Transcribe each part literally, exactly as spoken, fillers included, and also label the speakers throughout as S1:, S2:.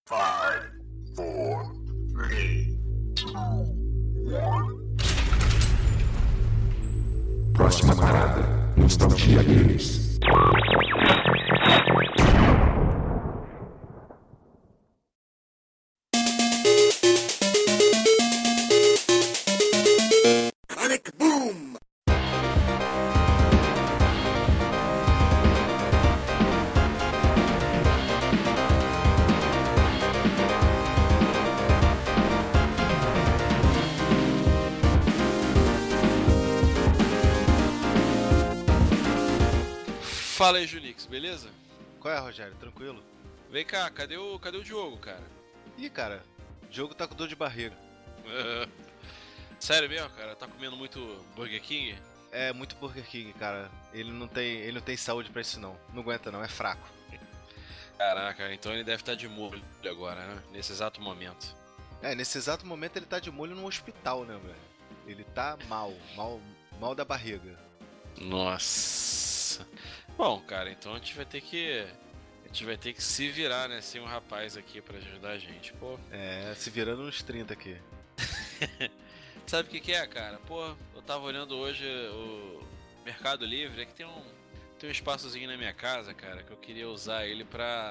S1: Five, four, three, two, one.
S2: Próxima parada, Nostalgia Games.
S1: Sonic Boom!
S3: Fala aí, Junix, beleza?
S4: Qual é, Rogério? Tranquilo?
S3: Vem cá, cadê o, cadê o Diogo, cara?
S4: Ih, cara, o jogo tá com dor de barriga.
S3: Sério mesmo, cara? Tá comendo muito Burger King?
S4: É muito Burger King, cara. Ele não tem, ele não tem saúde pra isso não. Não aguenta não, é fraco.
S3: Caraca, então ele deve estar de molho agora, né? Nesse exato momento.
S4: É, nesse exato momento ele tá de molho no hospital, né, velho? Ele tá mal, mal, mal da barriga.
S3: Nossa. Bom, cara, então a gente vai ter que... A gente vai ter que se virar, né? Sem um rapaz aqui pra ajudar a gente, pô.
S4: É, se virando uns trinta aqui.
S3: Sabe o que que é, cara? Pô, eu tava olhando hoje o Mercado Livre, é que tem um, tem um espaçozinho na minha casa, cara, que eu queria usar ele pra,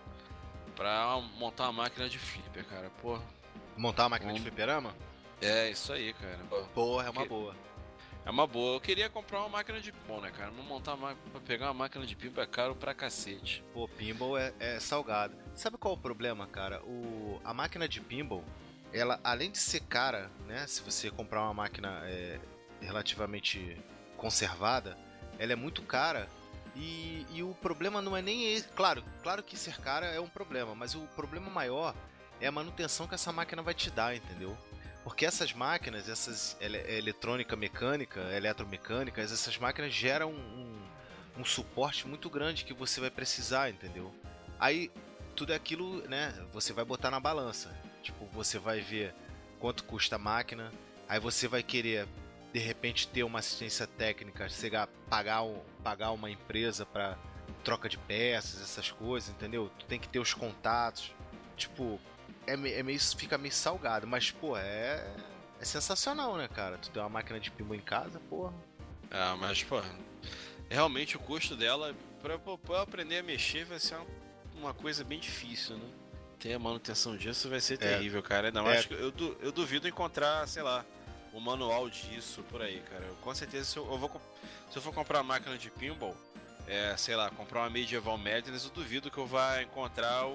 S3: pra montar uma máquina de flipper, cara, pô.
S4: Montar uma máquina
S3: Um-
S4: de fliperama?
S3: É, isso aí, cara. Pô,
S4: Porra, é uma
S3: Que-
S4: boa.
S3: é uma boa. Eu queria comprar uma máquina de... Bom, né, cara? Não montar uma... Pra pegar uma máquina de pinball é caro pra cacete.
S4: Pô, pinball é, é salgado. Sabe qual é o problema, cara? O, a máquina de pinball, ela, além de ser cara, né? Se você comprar uma máquina é, relativamente conservada, ela é muito cara. E, e o problema não é nem esse. Claro, claro que ser cara é um problema, mas o problema maior é a manutenção que essa máquina vai te dar, entendeu? Porque essas máquinas, essas ele- eletrônica mecânica, eletromecânicas, essas máquinas geram um, um suporte muito grande que você vai precisar, entendeu? Aí tudo aquilo, né, você vai botar na balança. Tipo, você vai ver quanto custa a máquina, aí você vai querer de repente ter uma assistência técnica, chegar pagar um, pagar uma empresa para troca de peças, essas coisas, entendeu? Tu tem que ter os contatos. Tipo, é, me- é meio, fica meio salgado, mas pô, é é sensacional, né, cara? Tu tem uma máquina de pinball em casa, porra.
S3: Ah, mas, pô... Realmente o custo dela, pra, pra eu aprender a mexer, vai ser uma, uma coisa bem difícil, né? Ter a manutenção disso vai ser terrível, cara. Ainda mais
S4: É.
S3: que eu, du- eu duvido encontrar, sei lá, o manual disso por aí, cara. Eu, com certeza, se eu, eu vou comp- se eu for comprar uma máquina de pinball, é, sei lá, comprar uma Medieval Madness, eu duvido que eu vá encontrar o,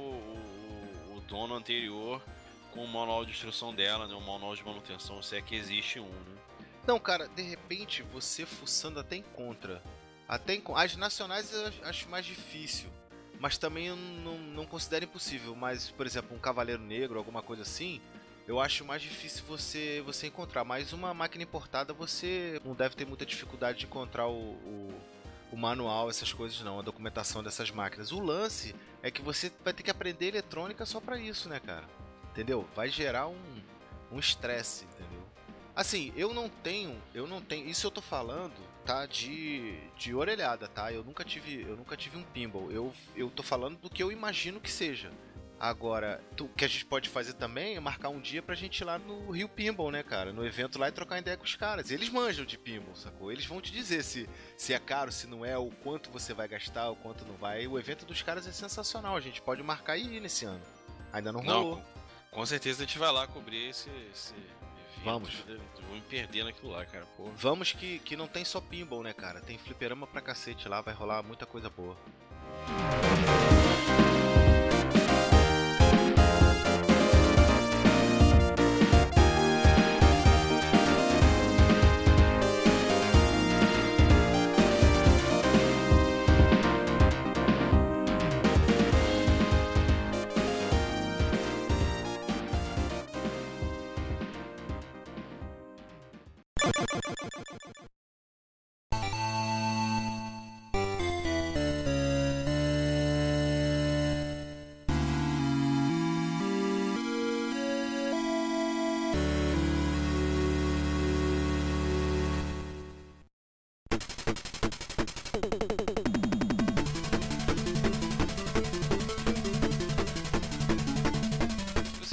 S3: o, o dono anterior com o manual de instrução dela, né? Um manual de manutenção, se é que existe um, né?
S4: Não, cara, de repente você fuçando até encontra. Até enco- As nacionais eu ach- acho mais difícil. Mas também eu não, não considero impossível. Mas, por exemplo, um Cavaleiro Negro, alguma coisa assim, eu acho mais difícil você, você encontrar. Mas uma máquina importada você não deve ter muita dificuldade de encontrar o, o, o manual, essas coisas não, a documentação dessas máquinas. O lance é que você vai ter que aprender eletrônica só pra isso, né, cara? Entendeu? Vai gerar um um estresse, entendeu? Assim, eu não tenho, eu não tenho, isso eu tô falando, tá, de, de orelhada, tá? Eu nunca tive, eu nunca tive um pinball. Eu, eu tô falando do que eu imagino que seja. Agora, tu- o que a gente pode fazer também é marcar um dia pra gente ir lá no Rio Pinball, né, cara? No evento lá e trocar ideia com os caras. Eles manjam de pinball, sacou? Eles vão te dizer se, se é caro, se não é, o quanto você vai gastar, o quanto não vai. O evento dos caras é sensacional, a gente pode marcar e ir nesse ano. Ainda não rolou.
S3: Não, com, com certeza a gente vai lá cobrir esse, esse evento.
S4: Vamos.
S3: Eu vou me perder naquilo lá, cara, porra.
S4: Vamos que, que não tem só pinball, né, cara? Tem fliperama pra cacete lá, vai rolar muita coisa boa.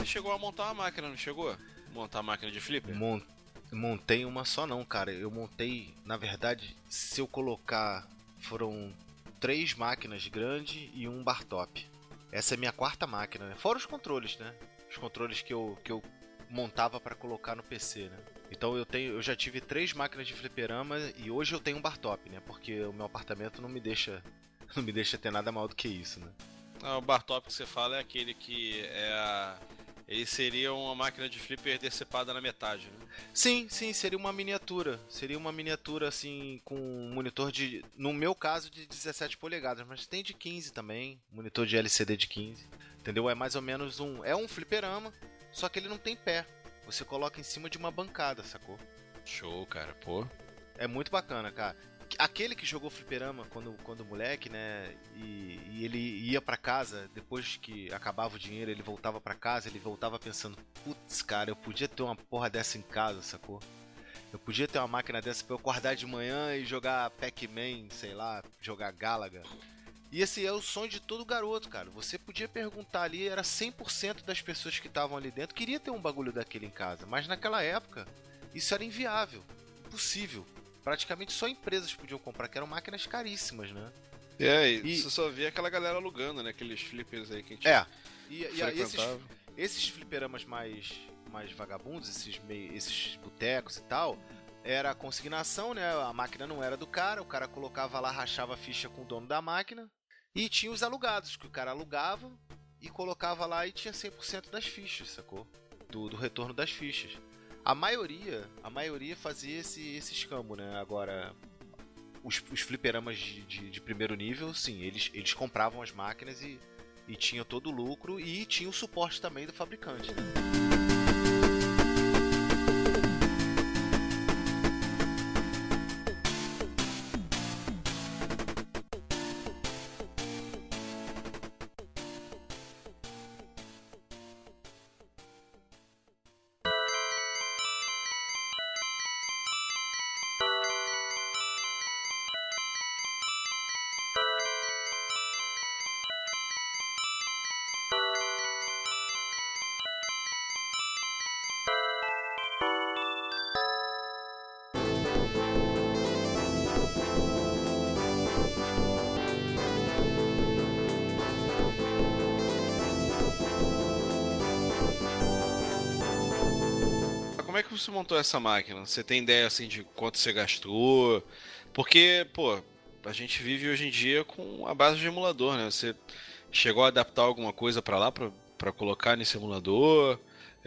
S3: chegou a montar uma máquina, não chegou? Montar a máquina de flipper?
S4: Mon- montei uma só não, cara. Eu montei, na verdade, se eu colocar, foram três máquinas grandes e um bar top. Essa é minha quarta máquina, né? Fora os controles, né? Os controles que eu, que eu montava pra colocar no P C, né? Então eu tenho, eu já tive três máquinas de fliperama e hoje eu tenho um bar top, né? Porque o meu apartamento não me deixa, não me deixa ter nada maior do que isso, né?
S3: Ah, o bar top que você fala é aquele que é a... Ele seria uma máquina de flipper decepada na metade, né?
S4: Sim, sim, seria uma miniatura. Seria uma miniatura assim com um monitor de, no meu caso, de dezessete polegadas, mas tem de quinze também, monitor de L C D de quinze. Entendeu? É mais ou menos um, é um fliperama, só que ele não tem pé. Você coloca em cima de uma bancada, sacou?
S3: Show, cara, pô.
S4: É muito bacana, cara. Aquele que jogou fliperama quando, quando moleque, né? E, e ele ia pra casa, depois que acabava o dinheiro, ele voltava pra casa, ele voltava pensando: putz, cara, eu podia ter uma porra dessa em casa, sacou? Eu podia ter uma máquina dessa pra eu acordar de manhã e jogar Pac-Man, sei lá, jogar Galaga. E esse é o sonho de todo garoto, cara. Você podia perguntar ali, era cem por cento das pessoas que estavam ali dentro queria ter um bagulho daquele em casa. Mas naquela época, isso era inviável, impossível. Praticamente só empresas podiam comprar, que eram máquinas caríssimas, né?
S3: É, e,
S4: E-
S3: você só via aquela galera alugando, né? Aqueles flippers aí que a gente
S4: É, e, e aí esses,
S3: frequentava.
S4: esses fliperamas mais, mais vagabundos, esses, mei- esses botecos e tal, era a consignação, né? A máquina não era do cara, o cara colocava lá, rachava a ficha com o dono da máquina. E tinha os alugados, que o cara alugava e colocava lá e tinha cem por cento das fichas, sacou? Do, do retorno das fichas. A maioria, a maioria fazia esse, esse escambo, né? Agora, os, os fliperamas de, de, de primeiro nível, sim, eles, eles compravam as máquinas e, e tinha todo o lucro e tinha o suporte também do fabricante, né?
S3: Como é que você montou essa máquina? Você tem ideia assim de quanto você gastou? Porque, pô, a gente vive hoje em dia com a base de emulador, né? Você chegou a adaptar alguma coisa pra lá pra, pra colocar nesse emulador?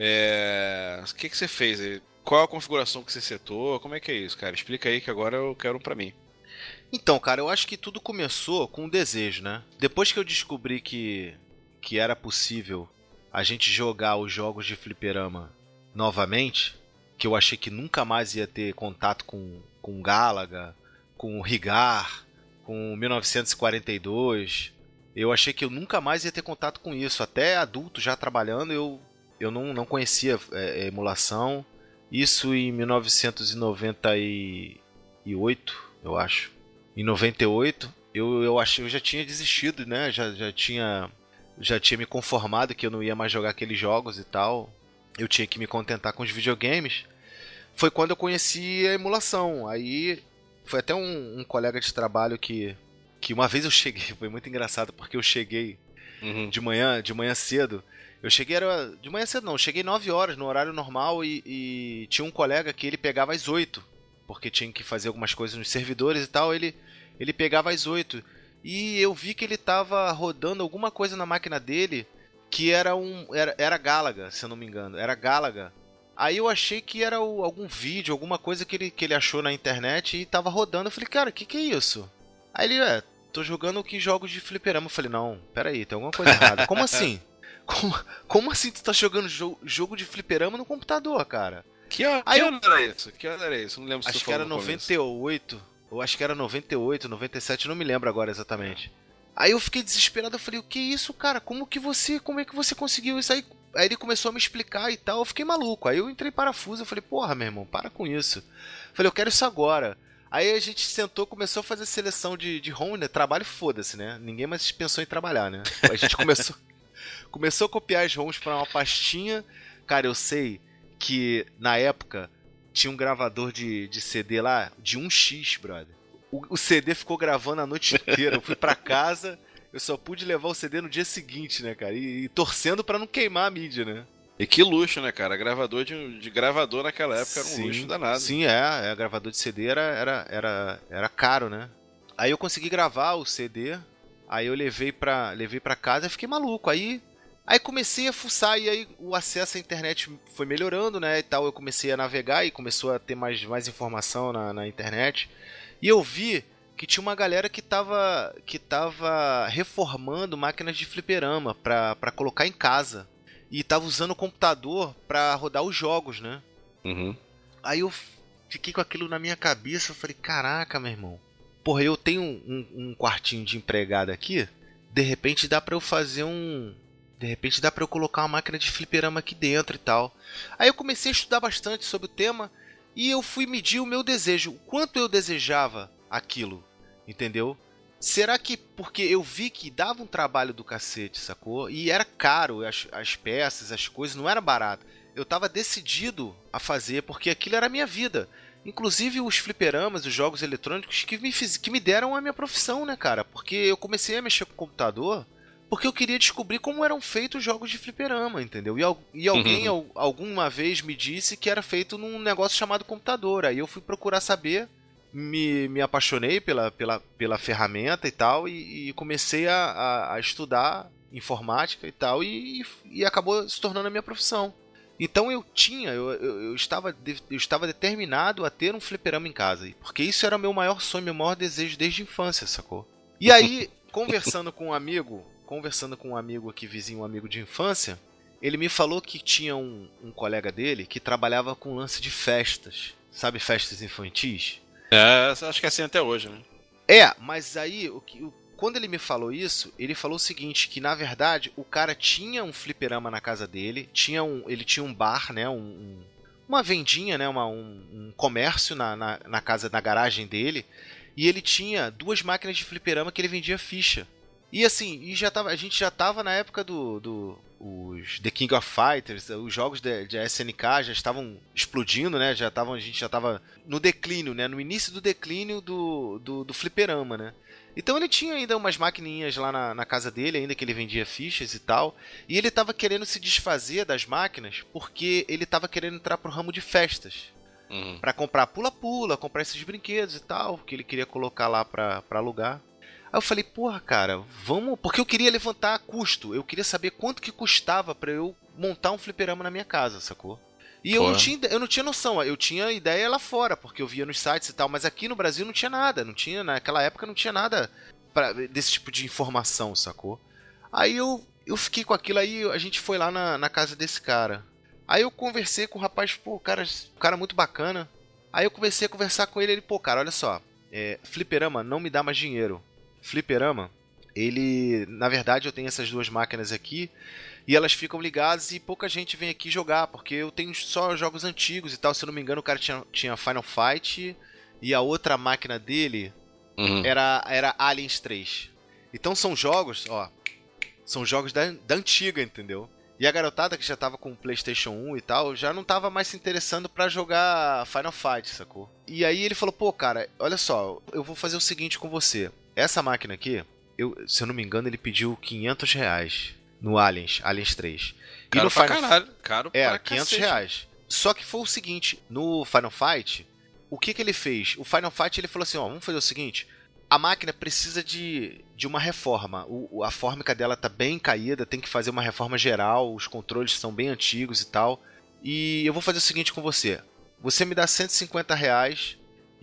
S3: É... O que que você fez aí? Qual a configuração que você setou? Como é que é isso, cara? Explica aí que agora eu quero um pra mim.
S4: Então, cara, eu acho que tudo começou com um desejo, né? Depois que eu descobri que, que era possível a gente jogar os jogos de fliperama novamente, que eu achei que nunca mais ia ter contato com, com Galaga, com Rigar, com mil novecentos e quarenta e dois. Eu achei que eu nunca mais ia ter contato com isso. Até adulto, já trabalhando, eu, eu não, não conhecia é, emulação. Isso em mil novecentos e noventa e oito, eu acho. Em noventa e oito, eu, eu, achei, eu já tinha desistido, né? Já, já, tinha, já tinha me conformado que eu não ia mais jogar aqueles jogos e tal. Eu tinha que me contentar com os videogames. Foi quando eu conheci a emulação. Aí foi até um, um colega de trabalho que, que uma vez eu cheguei, foi muito engraçado, porque eu cheguei
S3: Uhum.
S4: de manhã, de manhã cedo. Eu cheguei, era, de manhã cedo não, eu cheguei nove horas no horário normal e, e tinha um colega que ele pegava às oito, porque tinha que fazer algumas coisas nos servidores e tal, ele, ele pegava às oito. E eu vi que ele tava rodando alguma coisa na máquina dele que era um era, era Galaga, se eu não me engano, era Galaga. Aí eu achei que era o, algum vídeo, alguma coisa que ele, que ele achou na internet e tava rodando. Eu falei, cara, o que que é isso? Aí ele, é, tô jogando que jogos de fliperama. Eu falei, não, peraí, tem alguma coisa errada. Como assim? Como, como assim tu tá jogando jo jogo de fliperama no computador, cara?
S3: Que, ano,
S4: Aí
S3: que
S4: eu-
S3: ano era isso? Que ano era isso? Não lembro se
S4: Acho
S3: você
S4: que era
S3: falou no começo.
S4: noventa e oito, ou acho que era noventa e oito, noventa e sete, não me lembro agora exatamente. Aí eu fiquei desesperado, eu falei, o que é isso, cara? Como que você, como é que você conseguiu isso aí? Aí ele começou a me explicar e tal, eu fiquei maluco. Aí eu entrei em parafuso, eu falei, porra, meu irmão, para com isso. Eu falei, eu quero isso agora. Aí a gente sentou, começou a fazer seleção de, de home, né? Trabalho, foda-se, né? Ninguém mais pensou em trabalhar, né? A gente começou, Começou a copiar as ROMs pra uma pastinha. Cara, eu sei que na época tinha um gravador de, de C D lá de um xis, brother. O, o C D ficou gravando a noite inteira. Eu fui pra casa, eu só pude levar o C D no dia seguinte, né, cara? E, e torcendo pra não queimar a mídia, né?
S3: E que luxo, né, cara? Gravador de, de gravador naquela época era um
S4: sim,
S3: luxo danado.
S4: Sim, é, é. Gravador de C D era, era, era, era caro, né? Aí eu consegui gravar o C D, aí eu levei pra, levei pra casa e fiquei maluco. Aí, aí comecei a fuçar e aí o acesso à internet foi melhorando, né, e tal. Eu comecei a navegar e começou a ter mais, mais informação na, na internet. E eu vi que tinha uma galera que tava, que tava reformando máquinas de fliperama pra, pra colocar em casa. E tava usando o computador pra rodar os jogos, né?
S3: Uhum.
S4: Aí eu fiquei com aquilo na minha cabeça, eu falei, caraca, meu irmão. Porra, eu tenho um, um quartinho de empregado aqui, de repente dá pra eu fazer um... De repente dá pra eu colocar uma máquina de fliperama aqui dentro e tal. Aí eu comecei a estudar bastante sobre o tema e eu fui medir o meu desejo, o quanto eu desejava aquilo, entendeu? Será que porque eu vi que dava um trabalho do cacete, sacou? E era caro, as, as peças, as coisas, não era barato. Eu tava decidido a fazer, porque aquilo era a minha vida. Inclusive os fliperamas, os jogos eletrônicos que me, fiz, que me deram a minha profissão, né, cara? Porque eu comecei a mexer com o computador porque eu queria descobrir como eram feitos os jogos de fliperama, entendeu? E, e alguém
S3: Uhum.
S4: al, alguma vez me disse que era feito num negócio chamado computador. Aí eu fui procurar saber... Me, me apaixonei pela, pela, pela ferramenta e tal, e, e comecei a, a, a estudar informática e tal, e, e acabou se tornando a minha profissão. Então eu tinha, eu, eu, eu, estava, eu estava determinado a ter um fliperama em casa, porque isso era o meu maior sonho, meu maior desejo desde a infância, sacou? E aí, conversando com um amigo, conversando com um amigo aqui, vizinho, um amigo de infância, ele me falou que tinha um, um colega dele que trabalhava com lance de festas, sabe, festas infantis?
S3: É, acho que é assim até hoje, né?
S4: É, mas aí, o que, o, quando ele me falou isso, ele falou o seguinte, que na verdade o cara tinha um fliperama na casa dele, tinha um, ele tinha um bar, né, um, um, uma vendinha, né, uma, um, um comércio na, na, na casa, na garagem dele, e ele tinha duas máquinas de fliperama que ele vendia ficha. E assim, e já tava, a gente já tava na época do... do os The King of Fighters, os jogos de, de S N K já estavam explodindo, né? Já estavam, a gente já estava no declínio, né? No início do declínio do, do, do fliperama, né? Então ele tinha ainda umas maquininhas lá na, na casa dele, ainda que ele vendia fichas e tal. E ele estava querendo se desfazer das máquinas porque ele estava querendo entrar pro ramo de festas.
S3: Uhum.
S4: Para comprar pula-pula, comprar esses brinquedos e tal, que ele queria colocar lá para alugar. Aí eu falei, porra, cara, vamos... Porque eu queria levantar custo. Eu queria saber quanto que custava pra eu montar um fliperama na minha casa, sacou? E eu não, tinha, eu não tinha noção. Eu tinha ideia lá fora, porque eu via nos sites e tal. Mas aqui no Brasil não tinha nada. Não tinha, naquela época não tinha nada pra, desse tipo de informação, sacou? Aí eu, eu fiquei com aquilo. Aí a gente foi lá na, na casa desse cara. Aí eu conversei com o rapaz, pô, cara, cara muito bacana. Aí eu comecei a conversar com ele. Ele, pô, cara, olha só. É, fliperama não me dá mais dinheiro. Fliperama, ele, na verdade eu tenho essas duas máquinas aqui e elas ficam ligadas e pouca gente vem aqui jogar, porque eu tenho só jogos antigos e tal, se eu não me engano o cara tinha, tinha Final Fight e a outra máquina dele uhum. era, era Aliens três. Então são jogos, ó, são jogos da, da antiga, entendeu? E a garotada que já tava com o PlayStation um e tal, já não tava mais se interessando pra jogar Final Fight, sacou? E aí ele falou, pô, cara, olha só, eu vou fazer o seguinte com você. Essa máquina aqui, eu, se eu não me engano, ele pediu quinhentos reais no Aliens, Aliens três.
S3: Caro
S4: e no
S3: pra
S4: Final...
S3: caralho, caro
S4: é,
S3: pra
S4: quinhentos
S3: cacete.
S4: reais. Só que foi o seguinte, no Final Fight, o que que ele fez? O Final Fight, ele falou assim, ó, vamos fazer o seguinte, a máquina precisa de, de uma reforma. O, a fórmica dela tá bem caída, tem que fazer uma reforma geral, os controles são bem antigos e tal. E eu vou fazer o seguinte com você. Você me dá cento e cinquenta reais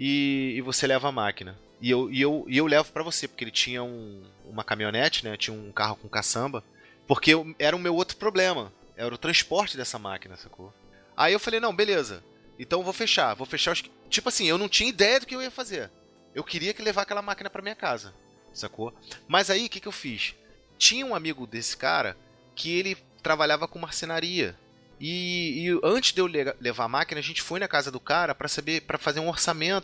S4: e, e você leva a máquina. E eu, e eu, e eu levo pra você, porque ele tinha um, uma caminhonete, né? Tinha um carro com caçamba. Porque eu, era o meu outro problema. Era o transporte dessa máquina, sacou? Aí eu falei, não, beleza. Então eu vou fechar. Vou fechar os... Tipo assim, eu não tinha ideia do que eu ia fazer. Eu queria que levar aquela máquina pra minha casa, sacou? Mas aí, o que que eu fiz? Tinha um amigo desse cara que ele trabalhava com marcenaria. E, e antes de eu le- levar a máquina, a gente foi na casa do cara pra saber, para fazer um orçamento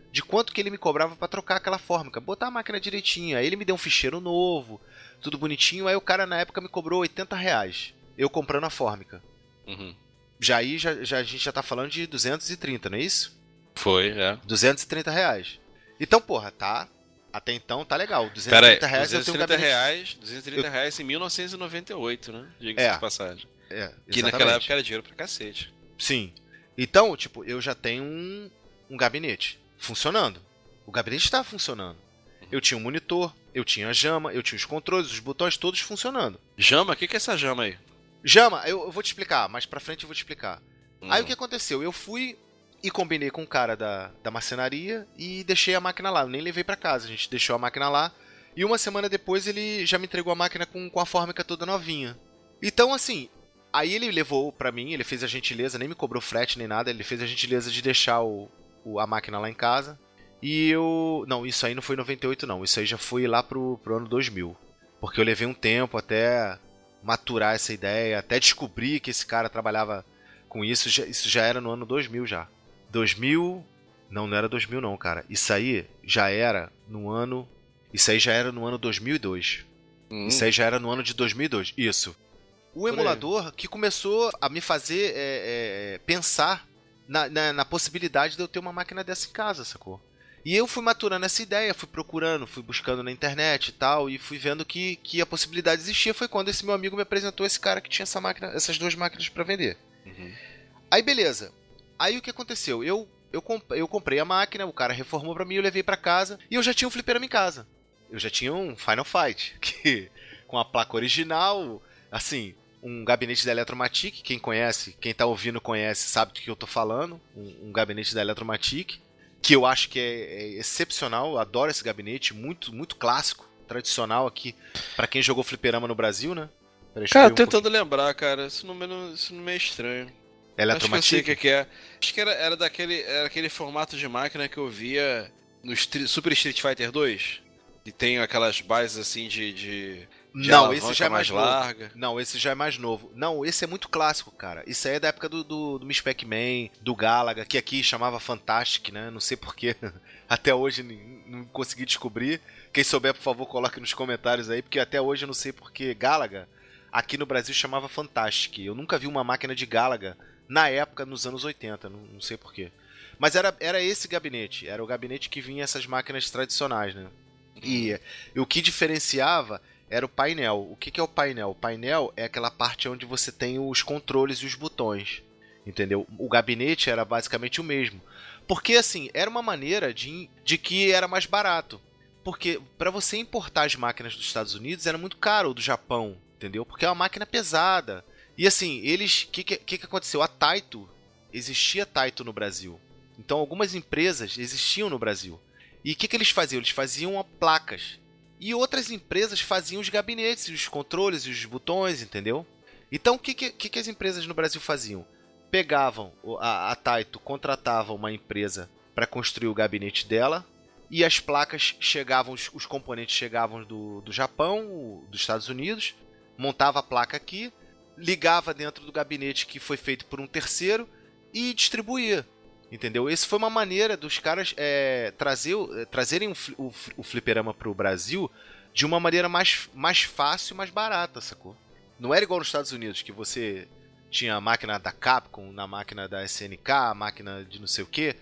S4: de quanto que ele me cobrava pra trocar aquela fórmica, botar a máquina direitinho. Aí ele me deu um ficheiro novo, tudo bonitinho, aí o cara na época me cobrou oitenta reais, eu comprando a fórmica.
S3: Uhum.
S4: Já aí já, já, a gente já tá falando de duzentos e trinta, não é isso?
S3: Foi, é.
S4: duzentos e trinta reais. Então, porra, tá... Até então tá legal. duzentos e
S3: Pera aí,
S4: trinta reais eu tenho um
S3: duzentos e trinta
S4: gabinete...
S3: reais, duzentos e trinta reais em mil novecentos e noventa e oito, né? Diga-se
S4: É.
S3: de passagem.
S4: É,
S3: Que
S4: exatamente.
S3: naquela época era dinheiro pra cacete.
S4: Sim. Então, tipo, eu já tenho um, um gabinete funcionando. O gabinete estava funcionando. Eu tinha um monitor, eu tinha a Jama, eu tinha os controles, os botões todos funcionando.
S3: Jama? O que, que é essa Jama aí?
S4: Jama, eu, eu vou te explicar, mais pra frente eu vou te explicar.
S3: Hum.
S4: Aí o que aconteceu? Eu fui e combinei com o cara da, da marcenaria e deixei a máquina lá. Eu nem levei pra casa, a gente deixou a máquina lá. E uma semana depois ele já me entregou a máquina com, com a fórmica toda novinha. Então, assim, aí ele levou pra mim, ele fez a gentileza, nem me cobrou frete nem nada, ele fez a gentileza de deixar o, o, a máquina lá em casa. E eu... Não, isso aí não foi em noventa e oito não, isso aí já foi lá pro, pro ano dois mil. Porque eu levei um tempo até maturar essa ideia, até descobrir que esse cara trabalhava com isso, já, isso já era no ano dois mil já. dois mil... Não, não era dois mil não, cara. Isso aí já era no ano... Isso aí já era no ano dois mil e dois.
S3: Hum.
S4: Isso aí já era no ano de dois mil e dois, isso. O emulador que começou a me fazer é, é, pensar na, na, na possibilidade de eu ter uma máquina dessa em casa, sacou? E eu fui maturando essa ideia, fui procurando, fui buscando na internet e tal, e fui vendo que, que a possibilidade existia. Foi quando esse meu amigo me apresentou esse cara que tinha essa máquina, essas duas máquinas pra vender.
S3: Uhum.
S4: Aí beleza. Aí o que aconteceu? Eu, eu, comp eu comprei a máquina, o cara reformou pra mim, eu levei pra casa, e eu já tinha um fliperama em casa. Eu já tinha um Final Fight, que, com a placa original, assim, um gabinete da Eletromatic, quem conhece, quem tá ouvindo conhece, sabe do que eu tô falando, um, um gabinete da Eletromatic, que eu acho que é, é excepcional, eu adoro esse gabinete, muito, muito clássico, tradicional aqui, pra quem jogou fliperama no Brasil, né?
S3: Cara, um tentando pouquinho. lembrar, cara, esse número, esse número é estranho.
S4: Eletromatic?
S3: Acho que eu sei o que, que é. Acho que era, era daquele era aquele formato de máquina que eu via no Street, Super Street Fighter dois. E tem aquelas bases assim de... de...
S4: Não, esse já é mais,
S3: mais
S4: novo.
S3: larga.
S4: Não, esse já é mais novo. Não, esse é muito clássico, cara. Isso aí é da época do, do, do Miss Pac-Man, do Galaga, que aqui chamava Fantastic, né? Não sei porquê. Até hoje não consegui descobrir. Quem souber, por favor, coloque nos comentários aí, porque até hoje eu não sei porque Galaga aqui no Brasil chamava Fantastic. Eu nunca vi uma máquina de Galaga na época, nos anos oitenta, não, não sei porquê. Mas era, era esse gabinete. Era o gabinete que vinha essas máquinas tradicionais, né? E, e o que diferenciava era o painel. O que, que é o painel? O painel é aquela parte onde você tem os controles e os botões, entendeu? O gabinete era basicamente o mesmo. Porque, assim, era uma maneira de, de que era mais barato. Porque para você importar as máquinas dos Estados Unidos era muito caro, ou do Japão, entendeu? Porque é uma máquina pesada. E, assim, eles... O que, que, que aconteceu? A Taito, existia Taito no Brasil. Então, algumas empresas existiam no Brasil. E o que, que eles faziam? Eles faziam placas. E outras empresas faziam os gabinetes, os controles e os botões, entendeu? Então, o que, que, que as empresas no Brasil faziam? Pegavam, a, a Taito contratava uma empresa para construir o gabinete dela, e as placas chegavam, os, os componentes chegavam do, do Japão, dos Estados Unidos, montava a placa aqui, ligava dentro do gabinete que foi feito por um terceiro e distribuía. Entendeu? Essa foi uma maneira dos caras é, trazer, é, trazerem o, o, o fliperama pro Brasil de uma maneira mais, mais fácil e mais barata, sacou? Não era igual nos Estados Unidos, que você tinha a máquina da Capcom, na máquina da S N K, a máquina de não sei o que.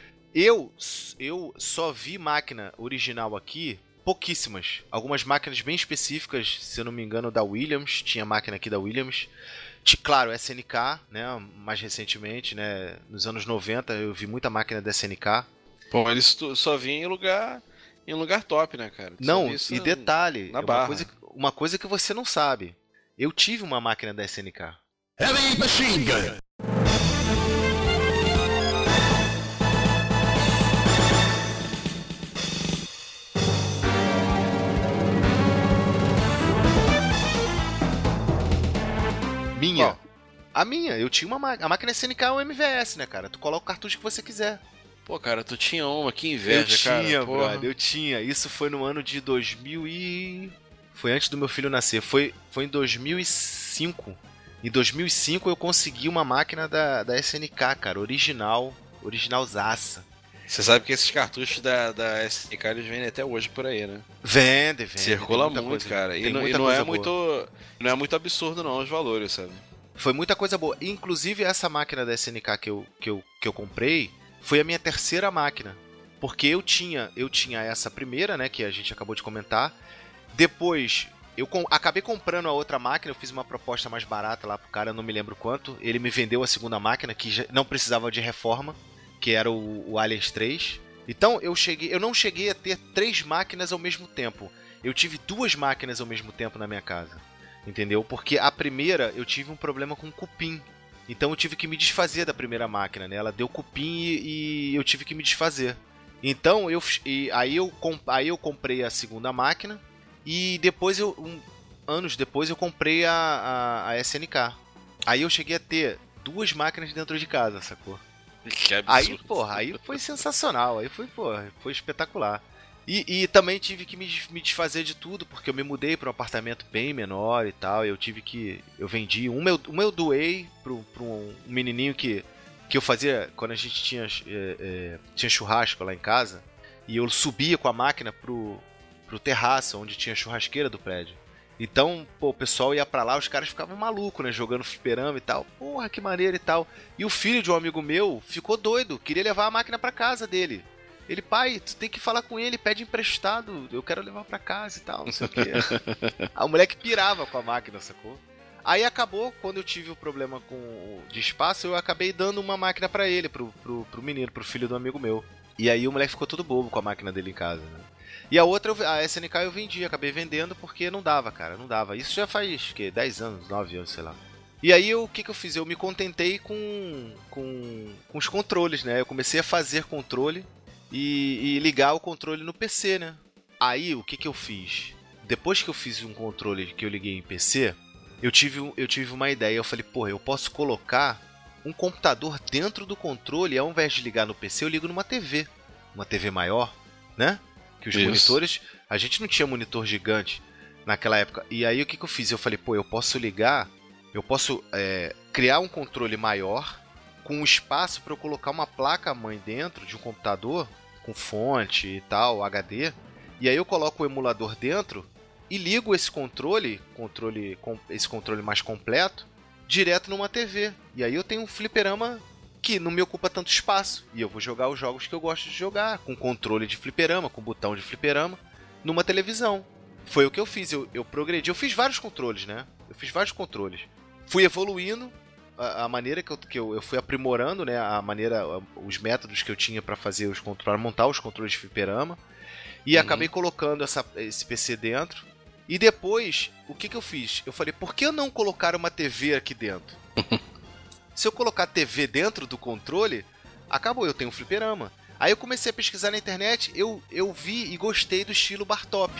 S4: Eu, eu só vi máquina original aqui, pouquíssimas. Algumas máquinas bem específicas, se eu não me engano, da Williams, tinha máquina aqui da Williams. Claro, S N K, né, mais recentemente, né, nos anos noventa eu vi muita máquina da S N K.
S3: Bom, eles só vinham em lugar, em lugar top, né, cara? Tu
S4: não, e detalhe,
S3: na
S4: uma,
S3: barra.
S4: coisa, uma coisa que você não sabe, eu tive uma máquina da S N K.
S1: Heavy Machine Gun.
S4: Minha.
S3: Qual?
S4: A minha. Eu tinha uma máquina. A máquina S N K é um M V S, né, cara? Tu coloca o cartucho que você quiser.
S3: Pô, cara, tu tinha uma, que inveja,
S4: eu
S3: cara.
S4: tinha,
S3: porra.
S4: brother, eu tinha. Isso foi no ano de dois mil e... Foi antes do meu filho nascer. Foi, foi em dois mil e cinco. Em dois mil e cinco eu consegui uma máquina da, da S N K, cara. Original. Originalzaça.
S3: Você sabe que esses cartuchos da, da S N K eles vendem até hoje por aí, né?
S4: Vende, vende.
S3: Circula muito,
S4: coisa,
S3: cara. E não, e não é muito. Não é muito absurdo, não, os valores, sabe?
S4: Foi muita coisa boa. Inclusive, essa máquina da S N K que eu, que eu, que eu comprei foi a minha terceira máquina. Porque eu tinha, eu tinha essa primeira, né? Que a gente acabou de comentar. Depois, eu com, acabei comprando a outra máquina. Eu fiz uma proposta mais barata lá pro cara, eu não me lembro quanto. Ele me vendeu a segunda máquina, que já não precisava de reforma, que era o, o Aliens três. Então, eu, cheguei, eu não cheguei a ter três máquinas ao mesmo tempo. Eu tive duas máquinas ao mesmo tempo na minha casa. Entendeu? Porque a primeira, eu tive um problema com cupim. Então, eu tive que me desfazer da primeira máquina, né? Ela deu cupim e, e eu tive que me desfazer. Então, eu, e aí, eu, aí eu comprei a segunda máquina. E depois, eu, um, anos depois, eu comprei a, a, a S N K. Aí eu cheguei a ter duas máquinas dentro de casa, sacou?
S3: Que absurdo.
S4: Aí, porra, aí foi sensacional. Aí foi, porra, foi espetacular. E, e também tive que me, me desfazer de tudo, porque eu me mudei para um apartamento bem menor e tal. E eu tive que. Eu vendi. Uma eu, uma eu doei para um menininho que, que eu fazia quando a gente tinha, é, é, tinha churrasco lá em casa. E eu subia com a máquina pro, pro terraço, onde tinha a churrasqueira do prédio. Então, pô, o pessoal ia pra lá, os caras ficavam malucos, né? Jogando fliperama e tal. Porra, que maneiro e tal. E o filho de um amigo meu ficou doido, queria levar a máquina pra casa dele. Ele, pai, tu tem que falar com ele, pede emprestado, eu quero levar pra casa e tal, não sei o quê. A moleque pirava com a máquina, sacou? Aí acabou, quando eu tive o problema com de espaço, eu acabei dando uma máquina pra ele, pro, pro, pro menino, pro filho do amigo meu. E aí o moleque ficou todo bobo com a máquina dele em casa, né? E a outra, a S N K eu vendi, acabei vendendo porque não dava, cara, não dava. Isso já faz, que, dez anos, nove anos, sei lá. E aí o que que eu fiz? Eu me contentei com, com, com os controles, né? Eu comecei a fazer controle e, e ligar o controle no P C, né? Aí o que que eu fiz? Depois que eu fiz um controle que eu liguei em P C, eu tive, eu tive uma ideia. Eu falei, porra, eu posso colocar um computador dentro do controle e ao invés de ligar no P C, eu ligo numa T V. Uma T V maior, né? Que os Isso. monitores... A gente não tinha monitor gigante naquela época. E aí o que que eu fiz? Eu falei, pô, eu posso ligar... Eu posso é, criar um controle maior com um espaço para eu colocar uma placa-mãe dentro de um computador com fonte e tal, H D. E aí eu coloco o emulador dentro e ligo esse controle, controle esse controle mais completo, direto numa T V. E aí eu tenho um fliperama que não me ocupa tanto espaço. E eu vou jogar os jogos que eu gosto de jogar, com controle de fliperama, com botão de fliperama, numa televisão. Foi o que eu fiz, eu, eu progredi. Eu fiz vários controles, né? Eu fiz vários controles. Fui evoluindo a, a maneira que, eu, que eu, eu fui aprimorando, né? A maneira, os métodos que eu tinha para fazer os para montar os controles de fliperama. E uhum. acabei colocando essa, esse P C dentro. E depois, o que que eu fiz? Eu falei, por que eu não colocar uma T V aqui dentro? Se eu colocar T V dentro do controle, acabou, eu tenho um fliperama. Aí eu comecei a pesquisar na internet, eu, eu vi e gostei do estilo bar top.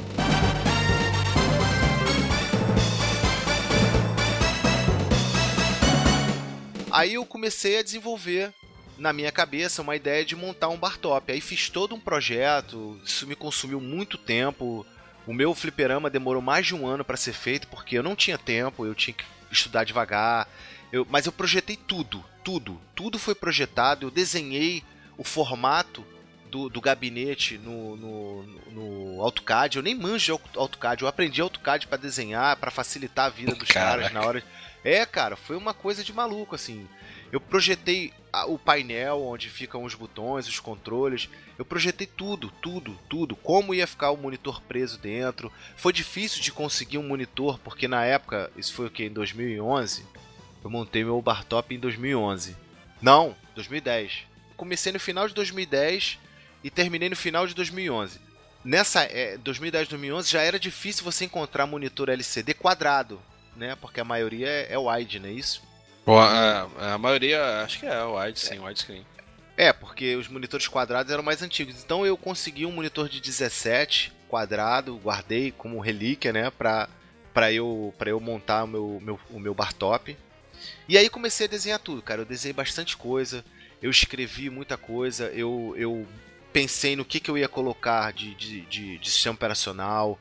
S4: Aí eu comecei a desenvolver na minha cabeça uma ideia de montar um bar top. Aí fiz todo um projeto, isso me consumiu muito tempo. O meu fliperama demorou mais de um ano para ser feito, porque eu não tinha tempo, eu tinha que estudar devagar. Eu, mas eu projetei tudo, tudo, tudo foi projetado, eu desenhei o formato do, do gabinete no, no, no AutoCAD, eu nem manjo de AutoCAD, eu aprendi AutoCAD para desenhar, para facilitar a vida dos Caraca. caras na hora... É, cara, foi uma coisa de maluco, assim, eu projetei o painel onde ficam os botões, os controles, eu projetei tudo, tudo, tudo, como ia ficar o monitor preso dentro, foi difícil de conseguir um monitor, porque na época, isso foi o que, em dois mil e onze... Eu montei meu bar top em dois mil e onze. Não, dois mil e dez. Comecei no final de dois mil e dez e terminei no final de dois mil e onze. Nessa é, dois mil e dez, dois mil e onze já era difícil você encontrar monitor L C D quadrado, né? Porque a maioria é, é wide, não é isso?
S3: Pô, a, a maioria, acho que é wide, sim, é. widescreen.
S4: É, porque os monitores quadrados eram mais antigos. Então eu consegui um monitor de dezessete quadrado, guardei como relíquia, né? Pra, pra, eu, pra eu montar o meu, meu, o meu bar top. E aí comecei a desenhar tudo, cara. Eu desenhei bastante coisa, eu escrevi muita coisa, eu, eu pensei no que, que eu ia colocar de, de, de, de sistema operacional,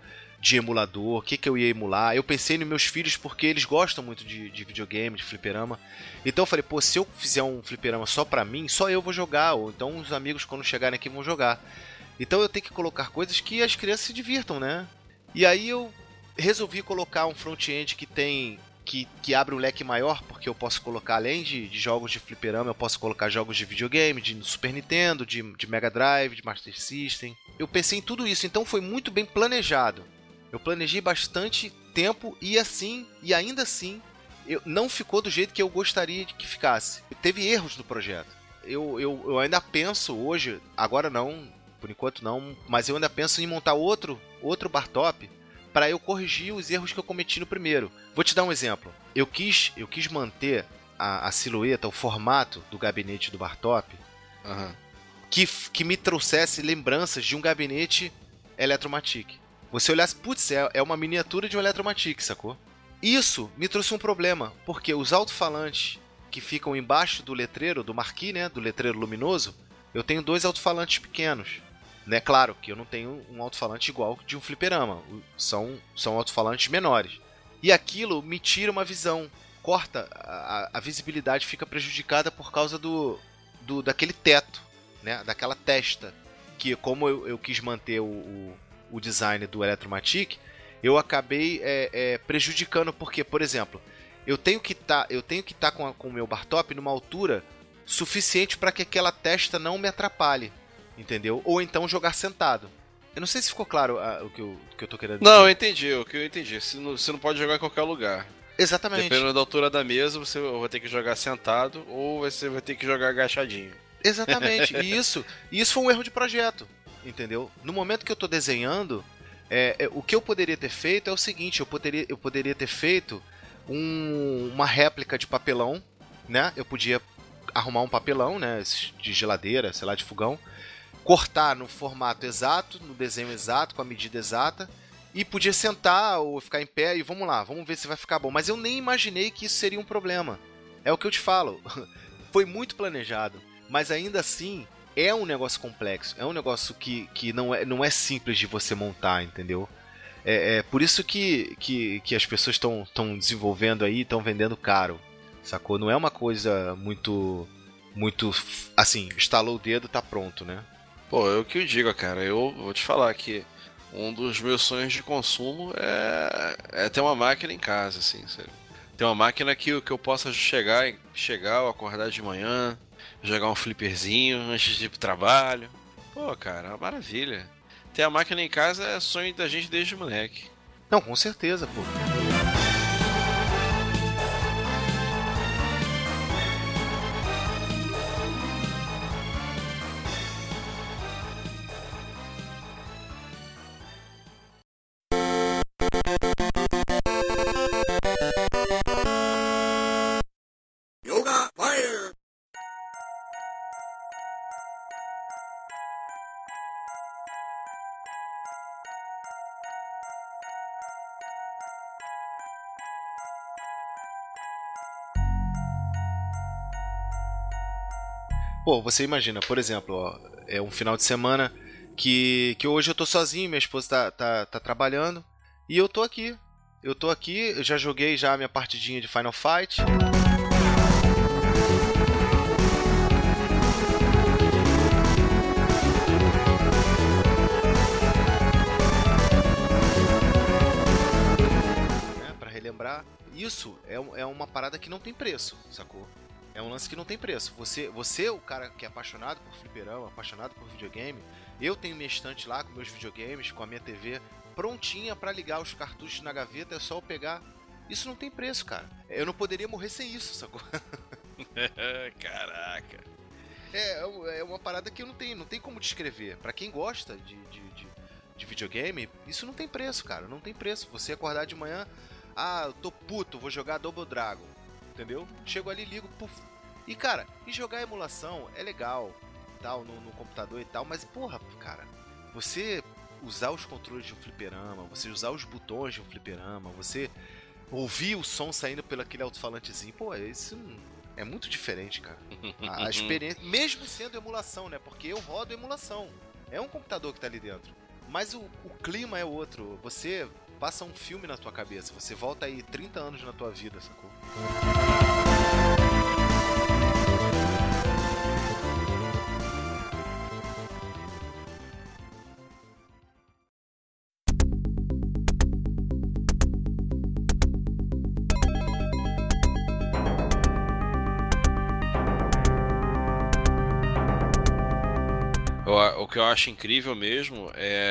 S4: de emulador, o que, que eu ia emular. Eu pensei nos meus filhos porque eles gostam muito de, de videogame, de fliperama. Então eu falei, pô, se eu fizer um fliperama só pra mim, só eu vou jogar, ou então os amigos quando chegarem aqui vão jogar. Então eu tenho que colocar coisas que as crianças se divirtam, né? E aí eu resolvi colocar um front-end que tem... Que, que abre um leque maior, porque eu posso colocar, além de, de jogos de fliperama, eu posso colocar jogos de videogame, de Super Nintendo, de, de Mega Drive, de Master System. Eu pensei em tudo isso, então foi muito bem planejado. Eu planejei bastante tempo e assim, e ainda assim, eu, não ficou do jeito que eu gostaria de que ficasse. Teve erros no projeto. Eu, eu, eu ainda penso hoje, agora não, por enquanto não, mas eu ainda penso em montar outro, outro bar top para eu corrigir os erros que eu cometi no primeiro. Vou te dar um exemplo. Eu quis, eu quis manter a, a silhueta, o formato do gabinete do bar top,
S3: Uhum.
S4: que, que me trouxesse lembranças de um gabinete Eletromatic. Você olhasse, putz, é, é uma miniatura de um Eletromatic, sacou? Isso me trouxe um problema, porque os alto-falantes que ficam embaixo do letreiro, do marquee, né, do letreiro luminoso, eu tenho dois alto-falantes pequenos. Né? Claro que eu não tenho um alto-falante igual de um fliperama, são, são alto-falantes menores. E aquilo me tira uma visão, corta, a, a visibilidade fica prejudicada por causa do, do daquele teto, né? Daquela testa, que como eu, eu quis manter o, o, o design do Eletromatic, eu acabei é, é, prejudicando, porque, por exemplo, eu tenho que tá, estar com, a, com o meu bar top numa altura suficiente para que aquela testa não me atrapalhe. Entendeu? Ou então jogar sentado. Eu não sei se ficou claro uh, o, que eu, o que eu tô querendo dizer.
S3: Não, eu entendi, o que eu entendi. Você não, você não pode jogar em qualquer lugar.
S4: Exatamente.
S3: Dependendo da altura da mesa, você vai ter que jogar sentado ou você vai ter que jogar agachadinho.
S4: Exatamente. E isso, isso foi um erro de projeto. Entendeu? No momento que eu tô desenhando, é, é, o que eu poderia ter feito é o seguinte: eu poderia, eu poderia ter feito um, uma réplica de papelão, né? Eu podia arrumar um papelão, né? De geladeira, sei lá, de fogão. Cortar no formato exato, no desenho exato, com a medida exata, e podia sentar ou ficar em pé e vamos lá, vamos ver se vai ficar bom. Mas eu nem imaginei que isso seria um problema. É o que eu te falo. Foi muito planejado, mas ainda assim é um negócio complexo, é um negócio que, que não, é, não é simples de você montar, entendeu? É, é por isso que, que, que as pessoas estão desenvolvendo aí, estão vendendo caro, sacou? Não é uma coisa muito, muito assim, estalou o dedo, tá pronto, né?
S3: Pô, eu que eu digo, cara, eu vou te falar que um dos meus sonhos de consumo é, é ter uma máquina em casa, assim, sabe? Ter uma máquina que, que eu possa chegar, chegar ou acordar de manhã, jogar um flipperzinho antes de ir pro trabalho. Pô, cara, é uma maravilha. Ter a máquina em casa é sonho da gente desde moleque.
S4: Não, com certeza, pô. Pô, você imagina, por exemplo, ó, é um final de semana que, que hoje eu tô sozinho, minha esposa tá, tá, tá trabalhando e eu tô aqui. Eu tô aqui, eu já joguei já a minha partidinha de Final Fight. É, pra relembrar, isso é, é uma parada que não tem preço, sacou? É um lance que não tem preço. Você, você, o cara que é apaixonado por fliperama, apaixonado por videogame, eu tenho minha estante lá com meus videogames, com a minha T V prontinha pra ligar os cartuchos na gaveta, é só eu pegar. Isso não tem preço, cara. Eu não poderia morrer sem isso, sacou?
S3: Caraca.
S4: É, é uma parada que eu não tenho, não tem como descrever. Pra quem gosta de, de, de, de videogame, isso não tem preço, cara. Não tem preço. Você acordar de manhã, ah, eu tô puto, vou jogar Double Dragon. Entendeu? Chego ali, ligo, puf. E cara, e jogar emulação é legal, tal, no, no computador e tal, mas porra, cara, você usar os controles de um fliperama, você usar os botões de um fliperama, você ouvir o som saindo pelo aquele alto-falantezinho, pô, isso é muito diferente, cara. A, a experiência, mesmo sendo emulação, né? Porque eu rodo emulação. É um computador que tá ali dentro. mas o, o clima é outro. Você passa um filme na tua cabeça. Você volta aí trinta anos na tua vida, sacou?
S3: O que eu acho incrível mesmo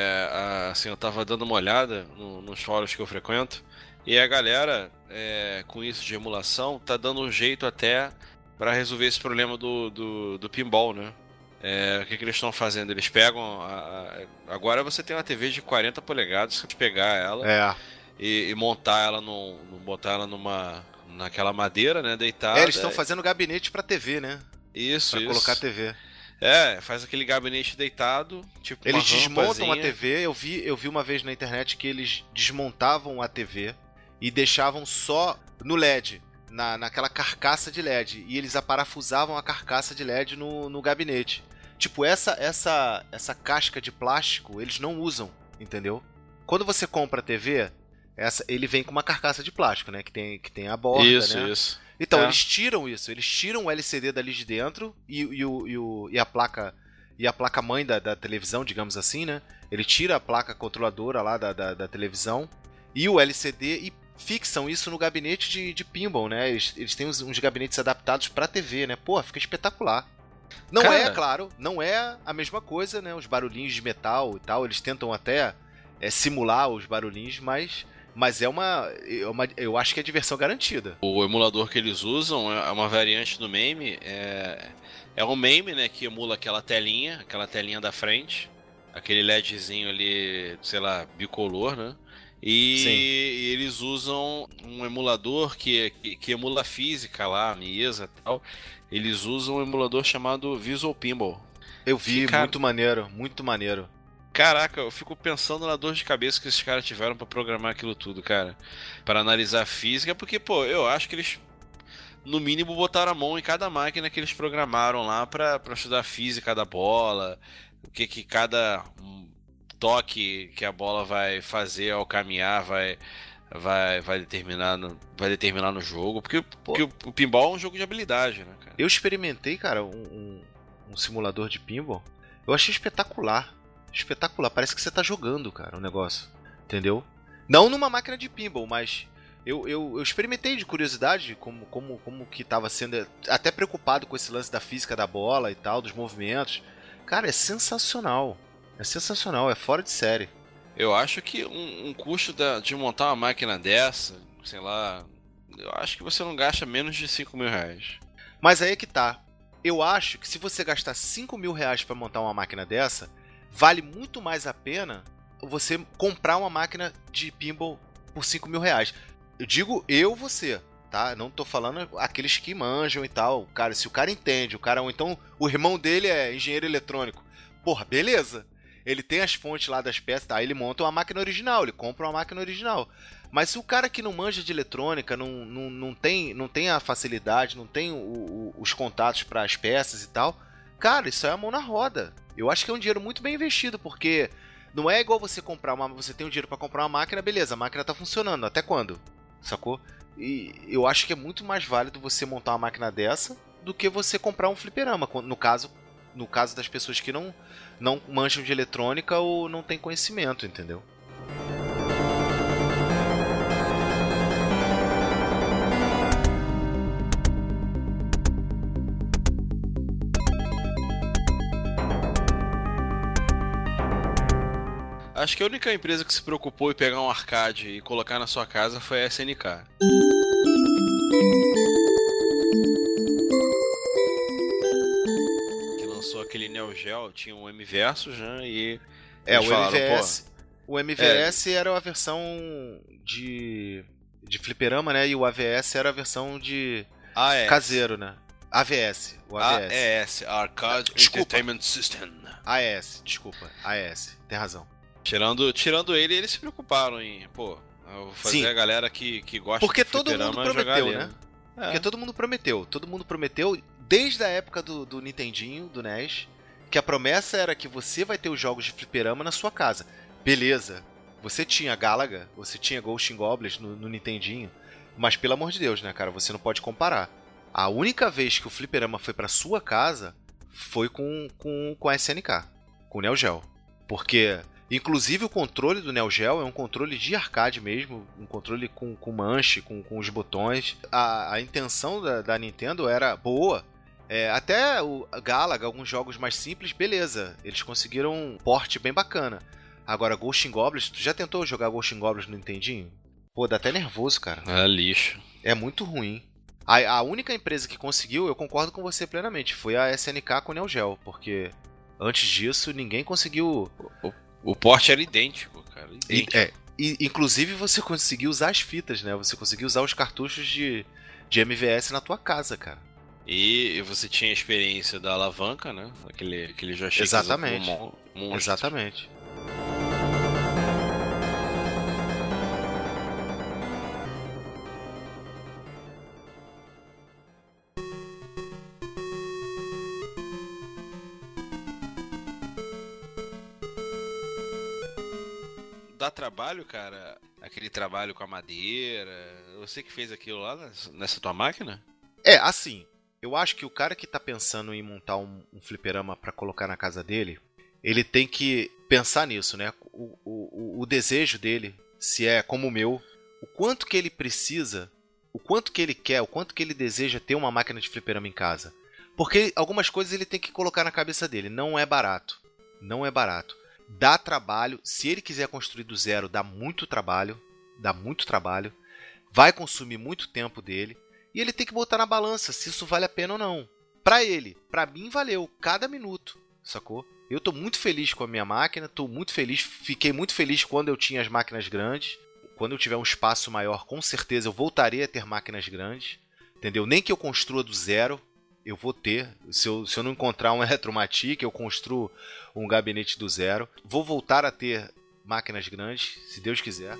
S3: é, assim, eu tava dando uma olhada no, nos fóruns que eu frequento e a galera, é, com isso de emulação, tá dando um jeito até para resolver esse problema do, do, do pinball, né? É, o que, que eles estão fazendo? Eles pegam. A, a, agora você tem uma T V de quarenta polegadas, você pode pegar ela
S4: É.
S3: e, e montar ela, no, no, botar ela numa, naquela madeira, né? Deitada.
S4: É, eles estão fazendo gabinete pra T V, né?
S3: Isso,
S4: Pra
S3: isso.
S4: colocar T V.
S3: É, faz aquele gabinete deitado, tipo
S4: Eles
S3: uma
S4: desmontam
S3: rampazinha.
S4: a T V, eu vi, eu vi uma vez na internet que eles desmontavam a T V e deixavam só no L E D, na, naquela carcaça de L E D, e eles aparafusavam a carcaça de L E D no, no gabinete. Tipo, essa, essa, essa casca de plástico eles não usam, entendeu? Quando você compra a T V, essa, ele vem com uma carcaça de plástico, né? Que tem, que tem a borda,
S3: Isso,
S4: né?
S3: isso.
S4: Então,
S3: É.
S4: eles tiram isso, eles tiram o L C D dali de dentro e, e, o, e, o, e a placa e a placa mãe da, da televisão, digamos assim, né? Ele tira a placa controladora lá da, da, da televisão e o L C D e fixam isso no gabinete de, de pinball, né? Eles, eles têm uns, uns gabinetes adaptados pra T V, né? Pô, fica espetacular. Não
S3: Cara.
S4: é, claro, não é a mesma coisa, né? Os barulhinhos de metal e tal, eles tentam até é, simular os barulhinhos, mas... Mas é uma, é uma. Eu acho que é diversão garantida.
S3: O emulador que eles usam é uma variante do MAME. É, é um MAME, né? Que emula aquela telinha, aquela telinha da frente. Aquele LEDzinho ali, sei lá, bicolor, né? E,
S4: Sim.
S3: e eles usam um emulador que, que, que emula a física lá, a mesa e tal. Eles usam um emulador chamado Visual Pinball.
S4: Eu vi,
S3: Cara-
S4: muito maneiro, muito maneiro.
S3: Caraca, eu fico pensando na dor de cabeça que esses caras tiveram pra programar aquilo tudo, cara. Pra analisar a física, porque, pô, eu acho que eles, no mínimo, botaram a mão em cada máquina que eles programaram lá pra, pra estudar a física da bola, o que que cada hum, toque que a bola vai fazer ao caminhar vai, vai, vai, determinar, no, vai determinar no jogo. Porque, porque o, o pinball é um jogo de habilidade, né, cara?
S4: Eu experimentei, cara, um, um, um simulador de pinball. Eu achei espetacular. Espetacular. Parece que você tá jogando, cara, o negócio. Entendeu? Não numa máquina de pinball, mas eu, eu, eu experimentei de curiosidade como, como, como que tava sendo. Até preocupado com esse lance da física da bola e tal, dos movimentos. Cara, é sensacional. É sensacional, é fora de série.
S3: Eu acho que um, um custo da- de montar uma máquina dessa, sei lá, eu acho que você não gasta menos de cinco mil reais.
S4: Mas aí é que tá. Eu acho que se você gastar cinco mil reais pra montar uma máquina dessa, vale muito mais a pena você comprar uma máquina de pinball por cinco mil reais. Eu digo eu, você, tá? Não tô falando aqueles que manjam e tal. Cara, se o cara entende, o cara, ou então o irmão dele é engenheiro eletrônico. Porra, beleza. Ele tem as fontes lá das peças, tá? Ele monta uma máquina original, ele compra uma máquina original. Mas se o cara que não manja de eletrônica, não, não, não, tem, não tem a facilidade, não tem o, o, os contatos para as peças e tal, cara, isso é a mão na roda. Eu acho que é um dinheiro muito bem investido, porque não é igual você comprar uma... Você tem o dinheiro para comprar uma máquina, beleza, a máquina tá funcionando, até quando? Sacou? E eu acho que é muito mais válido você montar uma máquina dessa do que você comprar um fliperama, no caso, no caso das pessoas que não, não manjam de eletrônica ou não têm conhecimento, entendeu?
S3: Acho que a única empresa que se preocupou em pegar um arcade e colocar na sua casa foi a S N K. Que lançou aquele Neo Geo, tinha um M Versus, né? E
S4: É,
S3: eles
S4: o
S3: falaram,
S4: M V S, o M V S era a versão de, de fliperama, né? E o A V S era a versão de
S3: pô, A S.
S4: caseiro, né? A V S, o A V S.
S3: A S, Arcade
S4: Desculpa.
S3: Entertainment System.
S4: A S, desculpa, A S, tem razão.
S3: Tirando, tirando ele, eles se preocuparam em, pô, eu vou fazer
S4: Sim.
S3: a galera que, que gosta
S4: Porque
S3: de
S4: todo
S3: fliperama
S4: mundo
S3: jogar
S4: prometeu,
S3: ali,
S4: né?
S3: É.
S4: Porque todo mundo prometeu, todo mundo prometeu desde a época do, do Nintendinho, do N E S, que a promessa era que você vai ter os jogos de fliperama na sua casa. beleza. Você tinha Galaga, você tinha Ghosts and Goblins no, no Nintendinho, mas pelo amor de Deus, né, cara, você não pode comparar. A única vez que o fliperama foi pra sua casa foi com, com, com a S N K, com o Neo Geo. Porque, inclusive, o controle do Neo Geo é um controle de arcade mesmo, um controle com, com manche, com, com os botões. A, a intenção da, da Nintendo era boa. É, até o Galaga, alguns jogos mais simples, beleza, eles conseguiram um porte bem bacana. Agora, Ghosts and Goblins, tu já tentou jogar Ghosts and Goblins no Nintendinho? Pô, dá até nervoso, cara.
S3: É lixo.
S4: É muito ruim. A, a única empresa que conseguiu, eu concordo com você plenamente, foi a S N K com o Neo Geo, porque antes disso ninguém conseguiu...
S3: O, o porte era idêntico, cara. Idêntico.
S4: E, é, e, inclusive você conseguiu usar as fitas, né? Você conseguiu usar os cartuchos de, de M V S na tua casa, cara.
S3: E você tinha a experiência da alavanca, né? Aquele, aquele joystick.
S4: Exatamente.
S3: Mon- monstro.
S4: Exatamente.
S3: Dá trabalho, cara? Aquele trabalho com a madeira. Você que fez aquilo lá nessa- nessa tua máquina?
S4: É, assim, eu acho que o cara que tá pensando em montar um, um fliperama pra colocar na casa dele, ele tem que pensar nisso, né? O, o, o, o desejo dele, se é como o meu, o quanto que ele precisa, o quanto que ele quer, o quanto que ele deseja ter uma máquina de fliperama em casa. Porque algumas coisas ele tem que colocar na cabeça dele. Não é barato. Não é barato. Dá trabalho. Se ele quiser construir do zero, dá muito trabalho. Dá muito trabalho. Vai consumir muito tempo dele. E ele tem que botar na balança se isso vale a pena ou não. Pra ele, pra mim valeu cada minuto, sacou? Eu tô muito feliz com a minha máquina, tô muito feliz, fiquei muito feliz quando eu tinha as máquinas grandes. Quando eu tiver um espaço maior, com certeza eu voltarei a ter máquinas grandes, entendeu? Nem que eu construa do zero, eu vou ter. Se eu, se eu não encontrar um Eletromatic, eu construo um gabinete do zero. Vou voltar a ter máquinas grandes, se Deus quiser.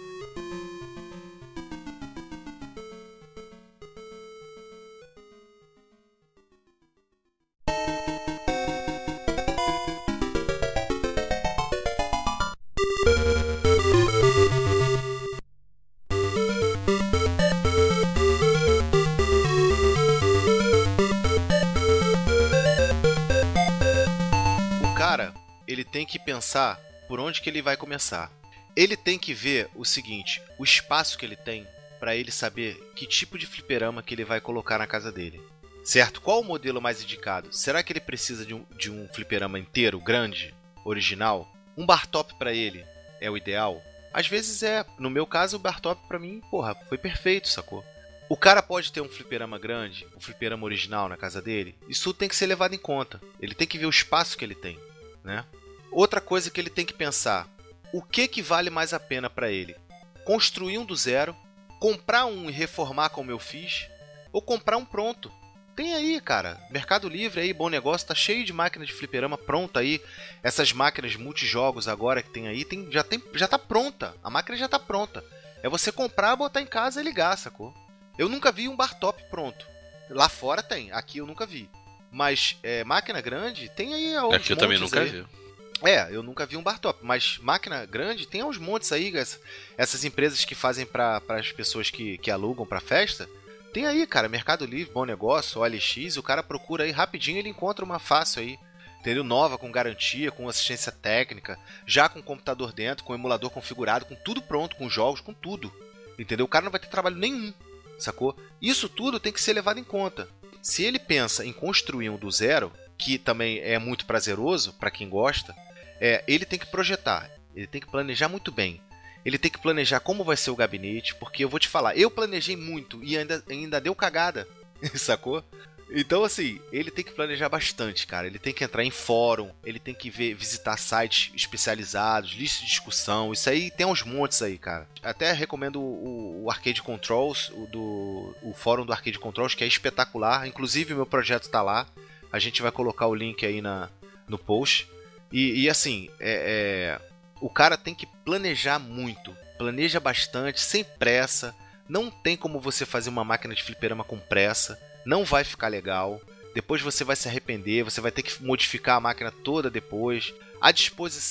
S4: Ele tem que pensar por onde que ele vai começar. Ele tem que ver o seguinte, o espaço que ele tem para ele saber que tipo de fliperama que ele vai colocar na casa dele. Certo? Qual o modelo mais indicado? Será que ele precisa de um, de um fliperama inteiro, grande, original? Um bar top para ele é o ideal? Às vezes é. No meu caso, o bar top para mim, porra, foi perfeito, sacou? O cara pode ter um fliperama grande, um fliperama original na casa dele. Isso tudo tem que ser levado em conta. Ele tem que ver o espaço que ele tem, né? Outra coisa que ele tem que pensar, o que que vale mais a pena para ele? Construir um do zero, comprar um e reformar como eu fiz, ou comprar um pronto? Tem aí, cara, Mercado Livre aí, bom negócio, tá cheio de máquina de fliperama pronta aí. Essas máquinas multijogos agora que tem aí, tem, já, tem, já tá pronta, a máquina já tá pronta. É você comprar, botar em casa e ligar, sacou? Eu nunca vi um bar top pronto. Lá fora tem, aqui eu nunca vi. Mas é, máquina grande, tem aí aos
S3: Aqui eu também
S4: montes
S3: nunca
S4: aí.
S3: vi.
S4: É, eu nunca vi um bar top, mas máquina grande tem aos montes aí, essas empresas que fazem para as pessoas que, que alugam para festa. Tem aí, cara, Mercado Livre, Bom Negócio, O L X, o cara procura aí rapidinho, ele encontra uma fácil aí, entendeu? Nova, com garantia, com assistência técnica, já com computador dentro, com emulador configurado, com tudo pronto, com jogos, com tudo, entendeu? O cara não vai ter trabalho nenhum, sacou? Isso tudo tem que ser levado em conta. Se ele pensa em construir um do zero, que também é muito prazeroso para quem gosta, É, ele tem que projetar, ele tem que planejar muito bem. Ele tem que planejar como vai ser o gabinete, porque eu vou te falar, eu planejei muito e ainda, ainda deu cagada, sacou? Então, assim, ele tem que planejar bastante, cara. Ele tem que entrar em fórum, ele tem que ver, visitar sites especializados, lista de discussão, isso aí tem uns montes aí, cara. Até recomendo o, o Arcade Controls, o, do, o fórum do Arcade Controls, que é espetacular. Inclusive, o meu projeto tá lá. A gente vai colocar o link aí na, no post. E, e assim, é, é, o cara tem que planejar muito, planeja bastante, sem pressa. Não tem como você fazer uma máquina de fliperama com pressa, não vai ficar legal. Depois você vai se arrepender, você vai ter que modificar a máquina toda depois. A disposição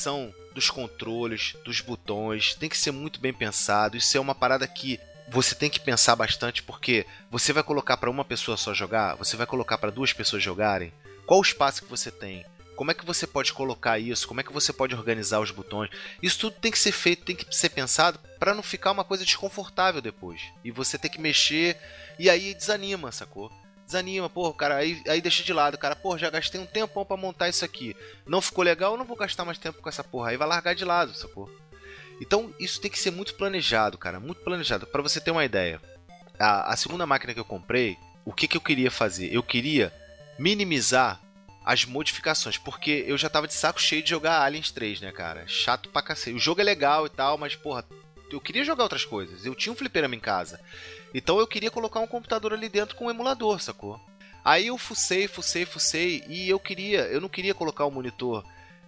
S4: dos controles, dos botões, tem que ser muito bem pensado. Isso é uma parada que você tem que pensar bastante, porque você vai colocar para uma pessoa só jogar, você vai colocar para duas pessoas jogarem. Qual o espaço que você tem? Como é que você pode colocar isso? Como é que você pode organizar os botões? Isso tudo tem que ser feito, tem que ser pensado para não ficar uma coisa desconfortável depois. E você ter que mexer e aí desanima, sacou? Desanima, pô, cara, aí, aí deixa de lado, cara, pô, já gastei um tempão pra montar isso aqui. Não ficou legal, eu não vou gastar mais tempo com essa porra. Aí vai largar de lado, sacou? Então isso tem que ser muito planejado, cara, muito planejado. Pra você ter uma ideia, a, a segunda máquina que eu comprei, o que, que eu queria fazer? Eu queria minimizar as modificações, porque eu já tava de saco cheio de jogar Aliens três, né, cara? Chato pra cacete. O jogo é legal e tal, mas, porra, eu queria jogar outras coisas. Eu tinha um fliperama em casa. Então eu queria colocar um computador ali dentro com um emulador, sacou? Aí eu fucei, fucei, fucei, e eu queria, eu não queria colocar um monitor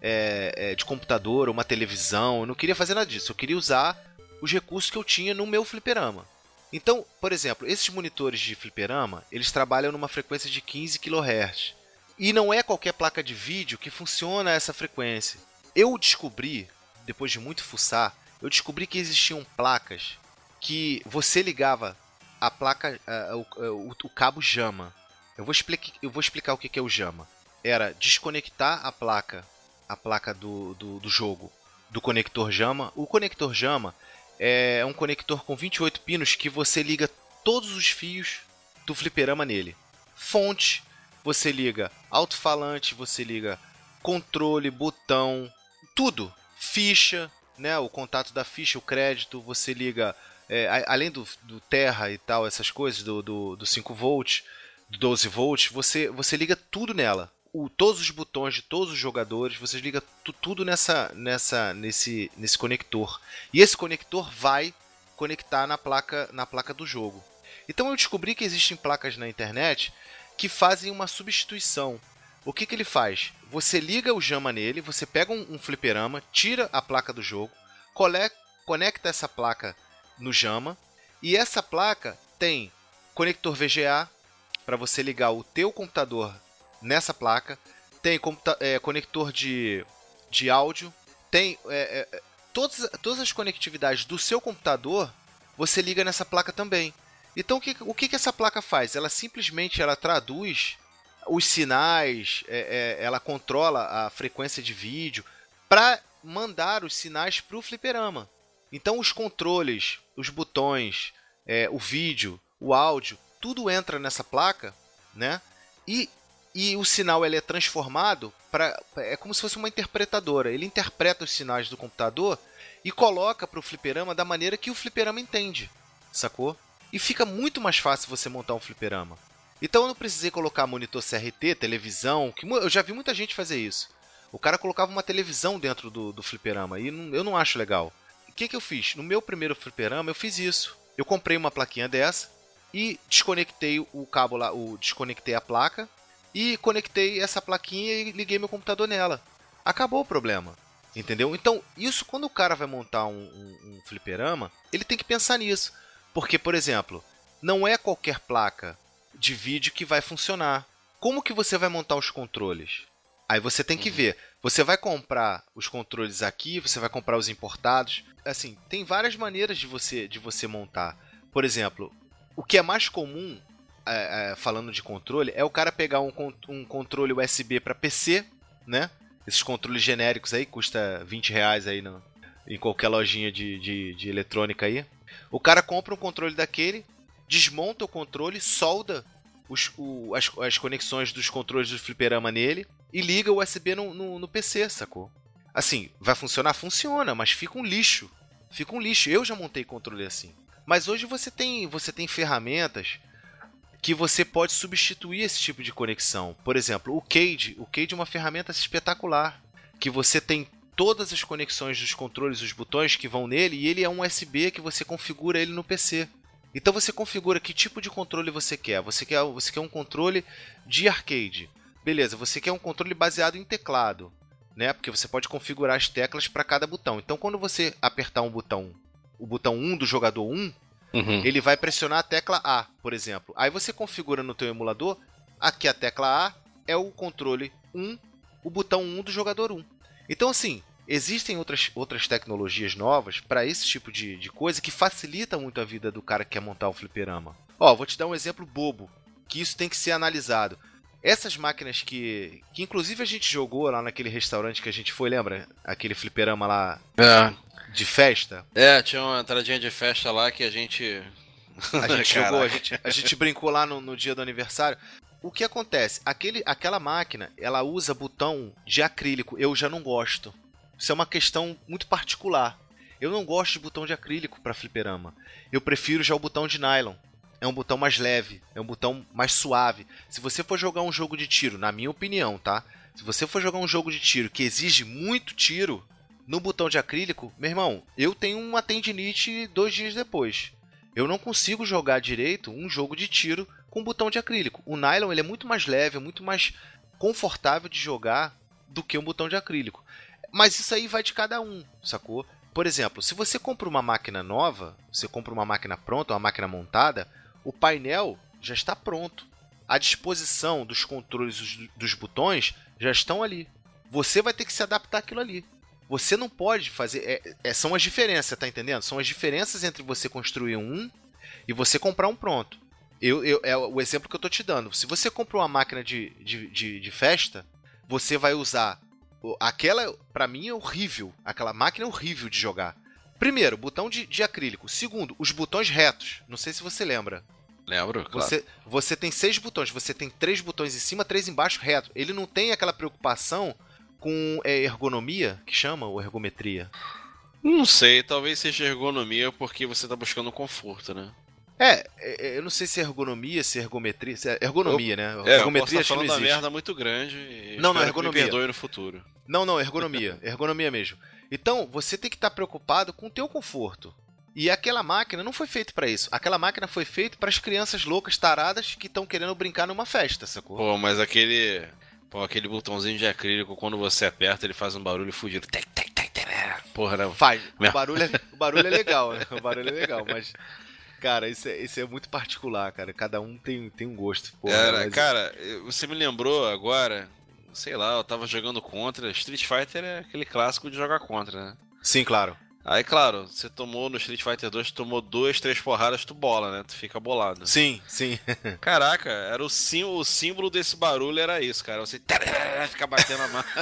S4: é, é, de computador, uma televisão, eu não queria fazer nada disso. Eu queria usar os recursos que eu tinha no meu fliperama. Então, por exemplo, esses monitores de fliperama, eles trabalham numa frequência de quinze quilohertz. E não é qualquer placa de vídeo que funciona essa frequência. Eu descobri, depois de muito fuçar, eu descobri que existiam placas que você ligava a placa, uh, o, o, o cabo JAMA. Eu vou, explica, eu vou explicar o que, que é o JAMA. Era desconectar a placa, a placa do, do, do jogo do conector JAMA. O conector JAMA é um conector com vinte e oito pinos que você liga todos os fios do fliperama nele. Fonte, você liga alto-falante, você liga controle, botão, tudo. Ficha, né, o contato da ficha, o crédito, você liga, é, além do, do terra e tal, essas coisas, do, do, do cinco volts, do doze volts, você, você liga tudo nela. O, todos os botões de todos os jogadores, você liga tu, tudo nessa, nessa, nesse, nesse conector. E esse conector vai conectar na placa, na placa do jogo. Então eu descobri que existem placas na internet que fazem uma substituição. O que, que ele faz? Você liga o JAMA nele, você pega um, um fliperama, tira a placa do jogo, cole, conecta essa placa no JAMA, e essa placa tem conector V G A para você ligar o teu computador nessa placa, tem é, conector de, de áudio, tem é, é, todas, todas as conectividades do seu computador, você liga nessa placa também. Então o que, o que, que essa placa faz? Ela simplesmente ela traduz os sinais, é, é, ela controla a frequência de vídeo para mandar os sinais para o fliperama. Então os controles, os botões, é, o vídeo, o áudio, tudo entra nessa placa, né? E, e o sinal ele é transformado para é como se fosse uma interpretadora. Ele interpreta os sinais do computador e coloca para o fliperama da maneira que o fliperama entende, sacou? E fica muito mais fácil você montar um fliperama. Então eu não precisei colocar monitor C R T, televisão, que eu já vi muita gente fazer isso. O cara colocava uma televisão dentro do, do fliperama e não, eu não acho legal. O que, que eu fiz? No meu primeiro fliperama eu fiz isso. Eu comprei uma plaquinha dessa e desconectei o cabo lá, o, desconectei a placa e conectei essa plaquinha e liguei meu computador nela. Acabou o problema. Entendeu? Então, isso quando o cara vai montar um, um, um fliperama, ele tem que pensar nisso. Porque, por exemplo, não é qualquer placa de vídeo que vai funcionar. Como que você vai montar os controles? Aí você tem que uhum. ver. Você vai comprar os controles aqui, você vai comprar os importados. Assim, tem várias maneiras de você, de você montar. Por exemplo, o que é mais comum, é, é, falando de controle, é o cara pegar um, um controle U S B para P C, né? Esses controles genéricos aí, custa vinte reais aí no, em qualquer lojinha de, de, de eletrônica aí. O cara compra um controle daquele, desmonta o controle, solda os, o, as, as conexões dos controles do fliperama nele e liga o U S B no, no, no P C, sacou? Assim, vai funcionar? Funciona, mas fica um lixo. Fica um lixo. Eu já montei controle assim. Mas hoje você tem, você tem ferramentas que você pode substituir esse tipo de conexão. Por exemplo, o Cade. O Cade é uma ferramenta espetacular, que você tem todas as conexões dos controles e os botões que vão nele, e ele é um U S B que você configura ele no P C. Então você configura que tipo de controle você quer. Você quer, você quer um controle de arcade. Beleza, você quer um controle baseado em teclado, né? Porque você pode configurar as teclas para cada botão. Então quando você apertar um botão, o botão um do jogador um, uhum. ele vai pressionar a tecla A, por exemplo. Aí você configura no teu emulador, aqui a tecla A é o controle um, o botão um do jogador um. Então assim, existem outras, outras tecnologias novas para esse tipo de, de coisa que facilita muito a vida do cara que quer montar um fliperama. Ó, vou te dar um exemplo bobo, que isso tem que ser analisado. Essas máquinas que, que inclusive a gente jogou lá naquele restaurante que a gente foi, lembra? Aquele fliperama lá
S3: É.
S4: de festa.
S3: É, tinha uma entradinha de festa lá que a gente...
S4: A gente jogou, a gente, a gente brincou lá no, no dia do aniversário. O que acontece? Aquele, aquela máquina, ela usa botão de acrílico. Eu já não gosto. Isso é uma questão muito particular. Eu não gosto de botão de acrílico para fliperama. Eu prefiro já o botão de nylon. É um botão mais leve, é um botão mais suave. Se você for jogar um jogo de tiro, na minha opinião, tá? Se você for jogar um jogo de tiro que exige muito tiro no botão de acrílico, meu irmão, eu tenho uma tendinite dois dias depois. Eu não consigo jogar direito um jogo de tiro com botão de acrílico. O nylon ele é muito mais leve, é muito mais confortável de jogar do que um botão de acrílico. Mas isso aí vai de cada um, sacou? Por exemplo, se você compra uma máquina nova, você compra uma máquina pronta, uma máquina montada, o painel já está pronto. A disposição dos controles dos, dos botões já estão ali. Você vai ter que se adaptar àquilo ali. Você não pode fazer... É, é, são as diferenças, tá entendendo? São as diferenças entre você construir um e você comprar um pronto. Eu, eu, é o exemplo que eu tô te dando. Se você compra uma máquina de, de, de, de festa, você vai usar... Aquela, pra mim, é horrível. Aquela máquina é horrível de jogar. Primeiro, botão de, de acrílico. Segundo, os botões retos. Não sei se você lembra.
S3: Lembro, claro.
S4: Você, você tem seis botões. Você tem três botões em cima, três embaixo, reto. Ele não tem aquela preocupação com é, ergonomia, que chama, ou ergometria.
S3: Não sei, talvez seja ergonomia porque você tá buscando conforto, né?
S4: É, é, eu não sei se é ergonomia, se é ergometria. Se é ergonomia,
S3: eu,
S4: né?
S3: É,
S4: ergometria
S3: eu
S4: acho que não
S3: falando da
S4: existe.
S3: merda muito grande. E
S4: não, não,
S3: espero
S4: ergonomia.
S3: Que me perdoe no futuro.
S4: Não, não, ergonomia. Ergonomia mesmo. Então, você tem que estar preocupado com o teu conforto. E aquela máquina não foi feita para isso. Aquela máquina foi feita para as crianças loucas, taradas, que estão querendo brincar numa festa, sacou?
S3: Pô, mas aquele... Pô, aquele botãozinho de acrílico, quando você aperta, ele faz um barulho fudido. Tec, tec, tec, tec. Porra, não.
S4: Faz. O barulho, é, o barulho é legal, né? O barulho é legal, mas... Cara, isso é, isso é muito particular, cara. Cada um tem, tem um gosto. Porra,
S3: Era,
S4: mas...
S3: Cara, você me lembrou agora... Sei lá, eu tava jogando contra. Street Fighter é aquele clássico de jogar contra, né?
S4: Sim, claro.
S3: Aí, claro, você tomou no Street Fighter dois, tomou duas, três porradas, tu bola, né? Tu fica bolado.
S4: Sim, sim.
S3: Caraca, era o símbolo, o símbolo desse barulho era isso, cara. Você ficar batendo a mão.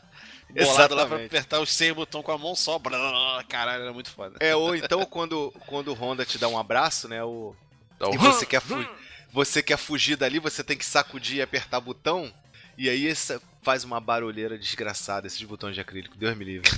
S3: Bolado lá pra apertar os seis botões com a mão só. Caralho, era muito foda.
S4: É, ou então quando, quando o Honda te dá um abraço, né? O...
S3: Então,
S4: e você quer, fu... você quer fugir dali, você tem que sacudir e apertar botão. E aí essa faz uma barulheira desgraçada, esses botões de acrílico. Deus me livre.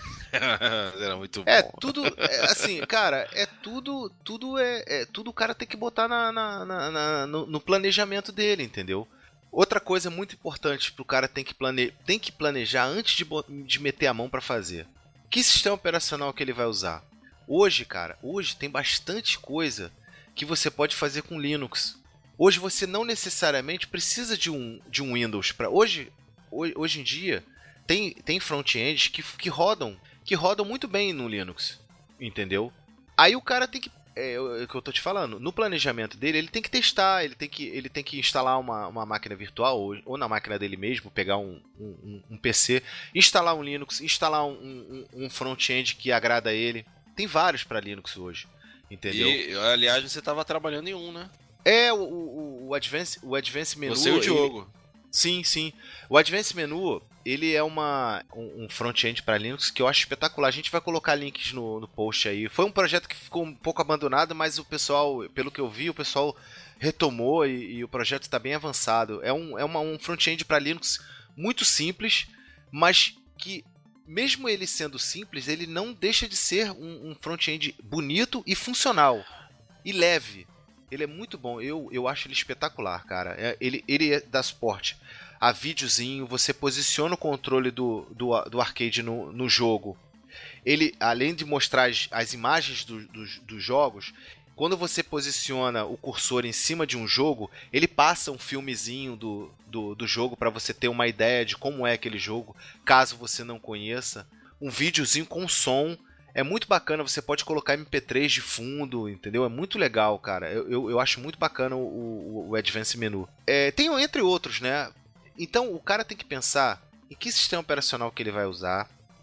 S3: Era muito bom.
S4: É tudo, é, assim, cara, é tudo, tudo é, é tudo o cara tem que botar na, na, na, na no, no planejamento dele, entendeu? Outra coisa muito importante pro cara tem que, plane... tem que planejar antes de, de meter a mão para fazer. Que sistema operacional que ele vai usar? Hoje, cara, hoje tem bastante coisa que você pode fazer com Linux. Hoje você não necessariamente precisa de um, de um Windows para hoje, hoje. Hoje em dia tem, tem front-ends que, que rodam que rodam muito bem no Linux, entendeu? Aí o cara tem que, é, é o que eu tô te falando, no planejamento dele, ele tem que testar, ele tem que, ele tem que instalar uma, uma máquina virtual, ou, ou na máquina dele mesmo, pegar um, um, um P C, instalar um Linux, instalar um, um, um front-end que agrada a ele. Tem vários para Linux hoje, entendeu?
S3: E, aliás, você tava trabalhando em um, né?
S4: É, o, o, o, Advance, o Advance Menu...
S3: Você e o Diogo.
S4: Ele, sim, sim. O Advance Menu... Ele é uma, um, um front-end para Linux que eu acho espetacular. A gente vai colocar links no, no post aí. Foi um projeto que ficou um pouco abandonado, mas o pessoal, pelo que eu vi, o pessoal retomou e, e o projeto está bem avançado. É um, é uma, um front-end para Linux muito simples, mas que, mesmo ele sendo simples, ele não deixa de ser um, um front-end bonito e funcional. E leve. Ele é muito bom. Eu, eu acho ele espetacular, cara. É, ele, ele dá suporte a videozinho, você posiciona o controle do, do, do arcade no, no jogo. Ele, além de mostrar as, as imagens do, do, dos jogos, quando você posiciona o cursor em cima de um jogo, ele passa um filmezinho do, do, do jogo para você ter uma ideia de como é aquele jogo, caso você não conheça. Um videozinho com som. É muito bacana, você pode colocar M P três de fundo, entendeu? É muito legal, cara. Eu, eu, eu acho muito bacana o, o, o Advance Menu. É, tem entre outros, né? Então, o cara tem que pensar em que sistema operacional que ele vai usar,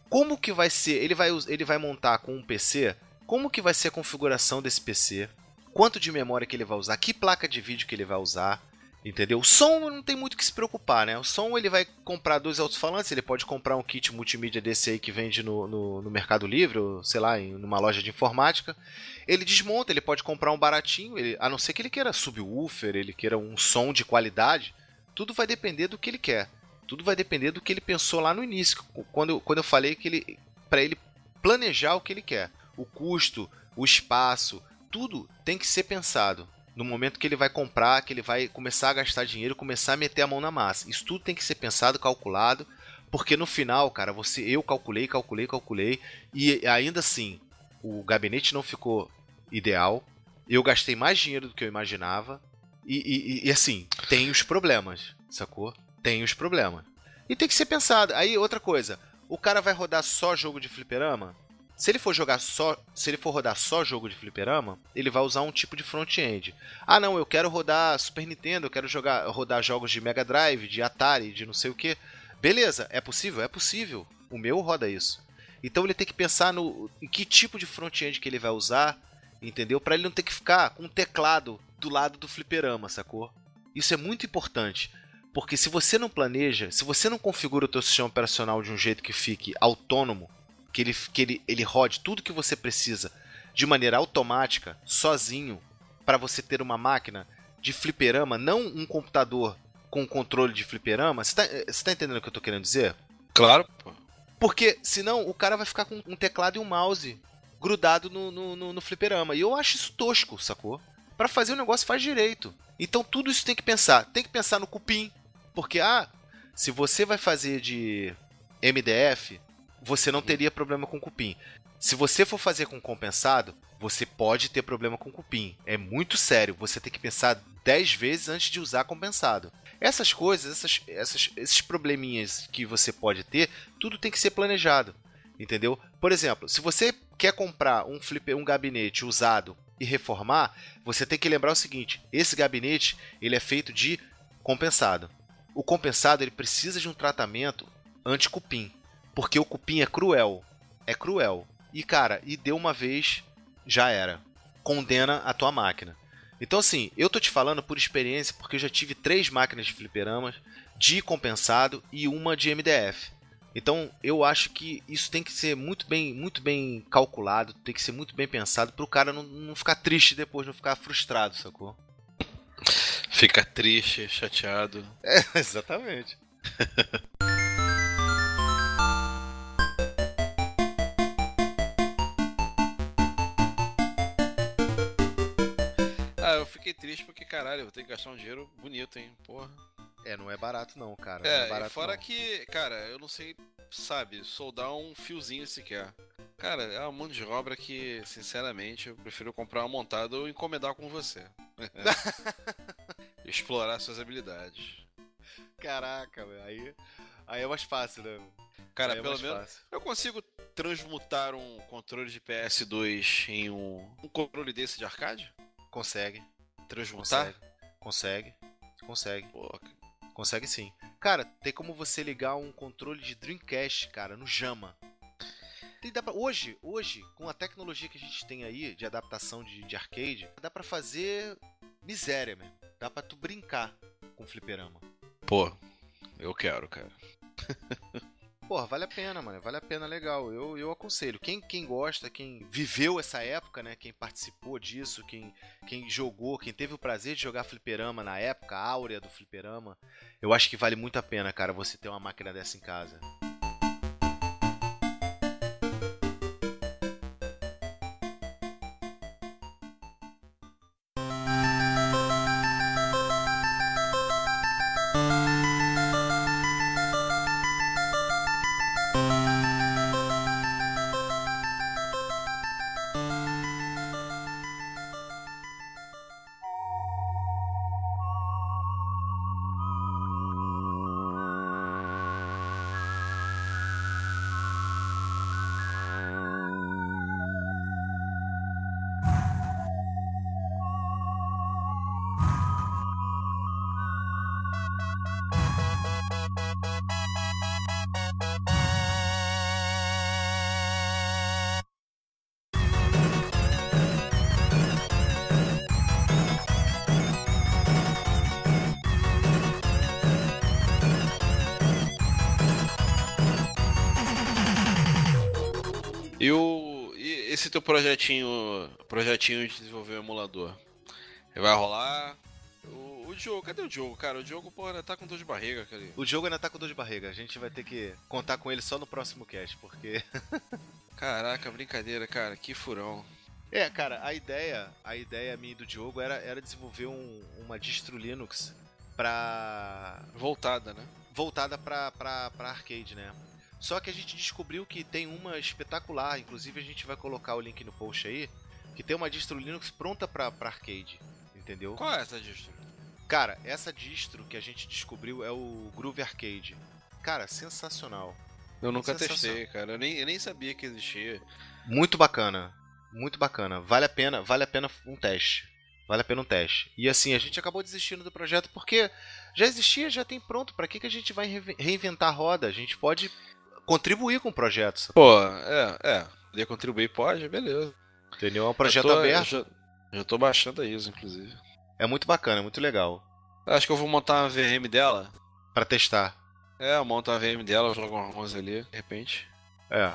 S4: como que vai ser, ele vai, ele vai montar com um P C, como que vai ser a configuração desse P C, quanto de memória que ele vai usar, que placa de vídeo que ele vai usar, entendeu? O som não tem muito o que se preocupar, né? O som ele vai comprar dois alto-falantes, ele pode comprar um kit multimídia desse aí que vende no, no, no Mercado Livre, ou sei lá, em uma loja de informática. Ele desmonta, ele pode comprar um baratinho, ele, a não ser que ele queira subwoofer, ele queira um som de qualidade, tudo vai depender do que ele quer. Tudo vai depender do que ele pensou lá no início, quando eu, quando eu falei que ele, para ele planejar o que ele quer. O custo, o espaço, tudo tem que ser pensado. No momento que ele vai comprar, que ele vai começar a gastar dinheiro, começar a meter a mão na massa. Isso tudo tem que ser pensado, calculado, porque no final, cara, você, eu calculei, calculei, calculei, e ainda assim, o gabinete não ficou ideal, eu gastei mais dinheiro do que eu imaginava, e, e, e assim, tem os problemas, sacou? Tem os problemas. E tem que ser pensado. Aí, outra coisa, o cara vai rodar só jogo de fliperama? Se ele for jogar só, se ele for rodar só jogo de fliperama, ele vai usar um tipo de front-end. Ah, não, eu quero rodar Super Nintendo, eu quero jogar, rodar jogos de Mega Drive, de Atari, de não sei o que. Beleza, é possível? É possível. O meu roda isso. Então ele tem que pensar no em que tipo de front-end que ele vai usar, entendeu? Para ele não ter que ficar com um teclado do lado do fliperama, sacou? Isso é muito importante. Porque se você não planeja, se você não configura o teu sistema operacional de um jeito que fique autônomo, que ele, que ele, ele rode tudo que você precisa de maneira automática, sozinho, para você ter uma máquina de fliperama, não um computador com controle de fliperama. Você tá, você tá entendendo o que eu tô querendo dizer?
S3: Claro, pô.
S4: Porque senão o cara vai ficar com um teclado e um mouse grudado no, no, no, no fliperama. E eu acho isso tosco, sacou? Para fazer o negócio faz direito. Então tudo isso tem que pensar. Tem que pensar no cupim. Porque, ah, se você vai fazer de M D F, você não teria problema com cupim. Se você for fazer com compensado, você pode ter problema com cupim. É muito sério. Você tem que pensar dez vezes antes de usar compensado. Essas coisas, essas, essas, esses probleminhas que você pode ter, tudo tem que ser planejado. Entendeu? Por exemplo, se você quer comprar um flipper, um gabinete usado e reformar, você tem que lembrar o seguinte: esse gabinete ele é feito de compensado. O compensado ele precisa de um tratamento anti-cupim. Porque o cupim é cruel. É cruel. E, cara, e deu uma vez, já era. Condena a tua máquina. Então, assim, eu tô te falando por experiência, porque eu já tive três máquinas de fliperamas, de compensado e uma de M D F. Então, eu acho que isso tem que ser muito bem, muito bem calculado, tem que ser muito bem pensado pro cara não, não ficar triste depois, não ficar frustrado, sacou?
S3: Fica triste, chateado.
S4: É, exatamente.
S3: Ah, eu fiquei triste porque, caralho, eu vou ter que gastar um dinheiro bonito, hein, porra.
S4: É, não é barato não, cara.
S3: É,
S4: não é barato
S3: e fora
S4: não.
S3: que, cara, eu não sei, sabe, soldar um fiozinho sequer. Cara, é uma mão de obra que, sinceramente, eu prefiro comprar uma montada ou encomendar com você. Explorar suas habilidades.
S4: Caraca, velho, aí, aí é mais fácil, né?
S3: Cara,
S4: Aí é
S3: pelo
S4: mais
S3: menos
S4: fácil.
S3: eu consigo transmutar um controle de P S dois em um, um controle desse de arcade?
S4: Consegue,
S3: Transmutar?
S4: consegue, consegue, consegue,
S3: Pô,
S4: consegue sim. Cara, tem como você ligar um controle de Dreamcast, cara, no Jama. Tem, dá pra, hoje, hoje, com a tecnologia que a gente tem aí de adaptação de, de arcade, dá pra fazer miséria, mesmo. Dá pra tu brincar com fliperama.
S3: pô, eu quero, cara.
S4: Porra, vale a pena, mano. Vale a pena, legal. Eu, eu aconselho. Quem, quem gosta, quem viveu essa época, né? Quem participou disso, quem, quem jogou, quem teve o prazer de jogar fliperama na época, a áurea do fliperama, eu acho que vale muito a pena, cara, você ter uma máquina dessa em casa.
S3: E, o, e esse teu projetinho, projetinho de desenvolver um emulador? Vai rolar? O, o Diogo, cadê o Diogo, cara? O Diogo, porra, tá com dor de barriga, cara.
S4: O Diogo ainda tá com dor de barriga. A gente vai ter que contar com ele só no próximo cast, porque...
S3: Caraca, brincadeira, cara. Que furão.
S4: É, cara, a ideia, a ideia minha e do Diogo era, era desenvolver um, uma distro Linux pra...
S3: Voltada, né?
S4: voltada pra, pra, pra arcade, né? Só que a gente descobriu que tem uma espetacular, inclusive a gente vai colocar o link no post aí, que tem uma distro Linux pronta pra, pra arcade, entendeu?
S3: Qual é essa distro?
S4: Cara, essa distro que a gente descobriu é o Groove Arcade. Cara, sensacional.
S3: Eu nunca
S4: Sensacional.
S3: testei, cara. Eu nem, eu nem sabia que existia.
S4: Muito bacana. Muito bacana. Vale a pena, vale a pena um teste. Vale a pena um teste. E assim, a gente acabou desistindo do projeto porque já existia, já tem pronto. Pra que, que a gente vai reinve- reinventar a roda? A gente pode contribuir com o projeto. sabe?
S3: Pô, é, é. Poder contribuir pode, beleza.
S4: Entendeu? É um projeto
S3: Eu tô-
S4: aberto.
S3: Eu já, já tô baixando a I S O, inclusive.
S4: É muito bacana, é muito legal.
S3: Acho que eu vou montar uma V M dela.
S4: Pra testar.
S3: É, eu monto uma V M dela, jogo uma ROMs ali, de repente.
S4: É.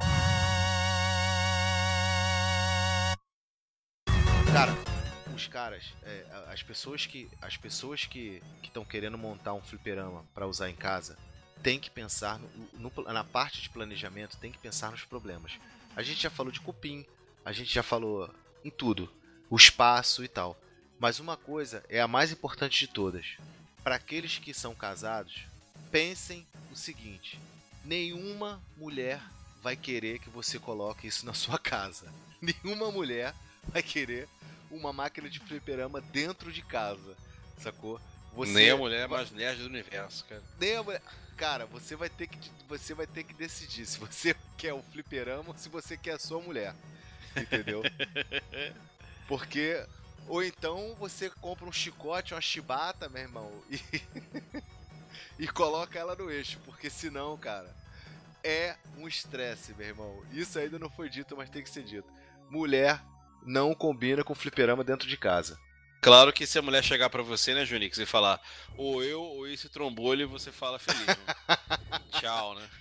S4: Cara, os caras, é, as pessoas que as pessoas que estão querendo montar um fliperama pra usar em casa, tem que pensar no, no- na parte de planejamento, tem que pensar nos problemas. A gente já falou de cupim, a gente já falou em tudo, o espaço e tal. Mas uma coisa é a mais importante de todas. Para aqueles que são casados, pensem o seguinte: nenhuma mulher vai querer que você coloque isso na sua casa. Nenhuma mulher vai querer uma máquina de fliperama dentro de casa, sacou? Você
S3: Nem a mulher
S4: vai-
S3: mais nerd do universo, cara.
S4: nem a mulher- Cara, você vai ter que você vai ter que decidir se você quer o fliperama ou se você quer a sua mulher, entendeu? Porque ou então você compra um chicote, uma chibata, meu irmão, e e coloca ela no eixo, porque senão, cara, é um estresse, meu irmão. Isso ainda não foi dito, mas tem que ser dito. Mulher não combina com fliperama dentro de casa.
S3: Claro que se a mulher chegar pra você, né, Junix, e falar ou eu ou esse trombolho, você fala feliz. Né? Tchau, né?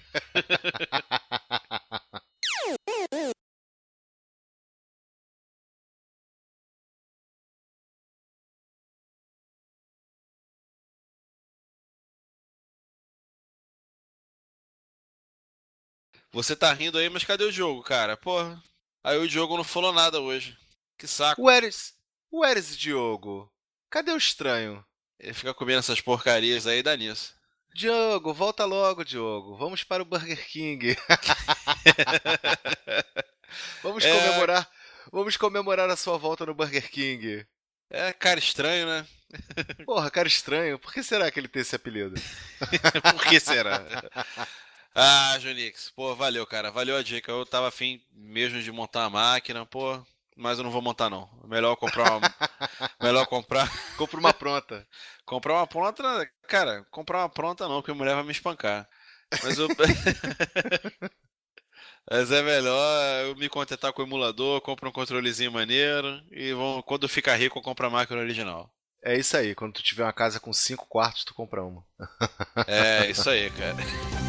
S3: Você tá rindo aí, mas cadê o jogo, cara? Porra. Aí o Diogo não falou nada hoje. Que saco.
S4: Where is, where is Diogo? Cadê o estranho?
S3: Ele fica comendo essas porcarias aí e dá nisso.
S4: Diogo, volta logo, Diogo. Vamos para o Burger King. Vamos
S3: É.
S4: comemorar, vamos comemorar a sua volta no Burger King.
S3: É, cara, estranho, né?
S4: Porra, cara estranho. Por que será que ele tem esse apelido?
S3: Por que será? Ah, Junix, pô, valeu, cara. Valeu a dica. Eu tava afim mesmo de montar a máquina, pô. Mas eu não vou montar, não. Melhor comprar uma. Melhor comprar.
S4: Compra uma pronta.
S3: Comprar uma pronta. Cara, comprar uma pronta não, porque a mulher vai me espancar. Mas eu. Mas é melhor eu me contentar com o emulador, compro um controlezinho maneiro e vão, quando ficar rico eu compro a máquina original.
S4: É isso aí. Quando tu tiver uma casa com cinco quartos, tu compra uma.
S3: É, isso aí, cara.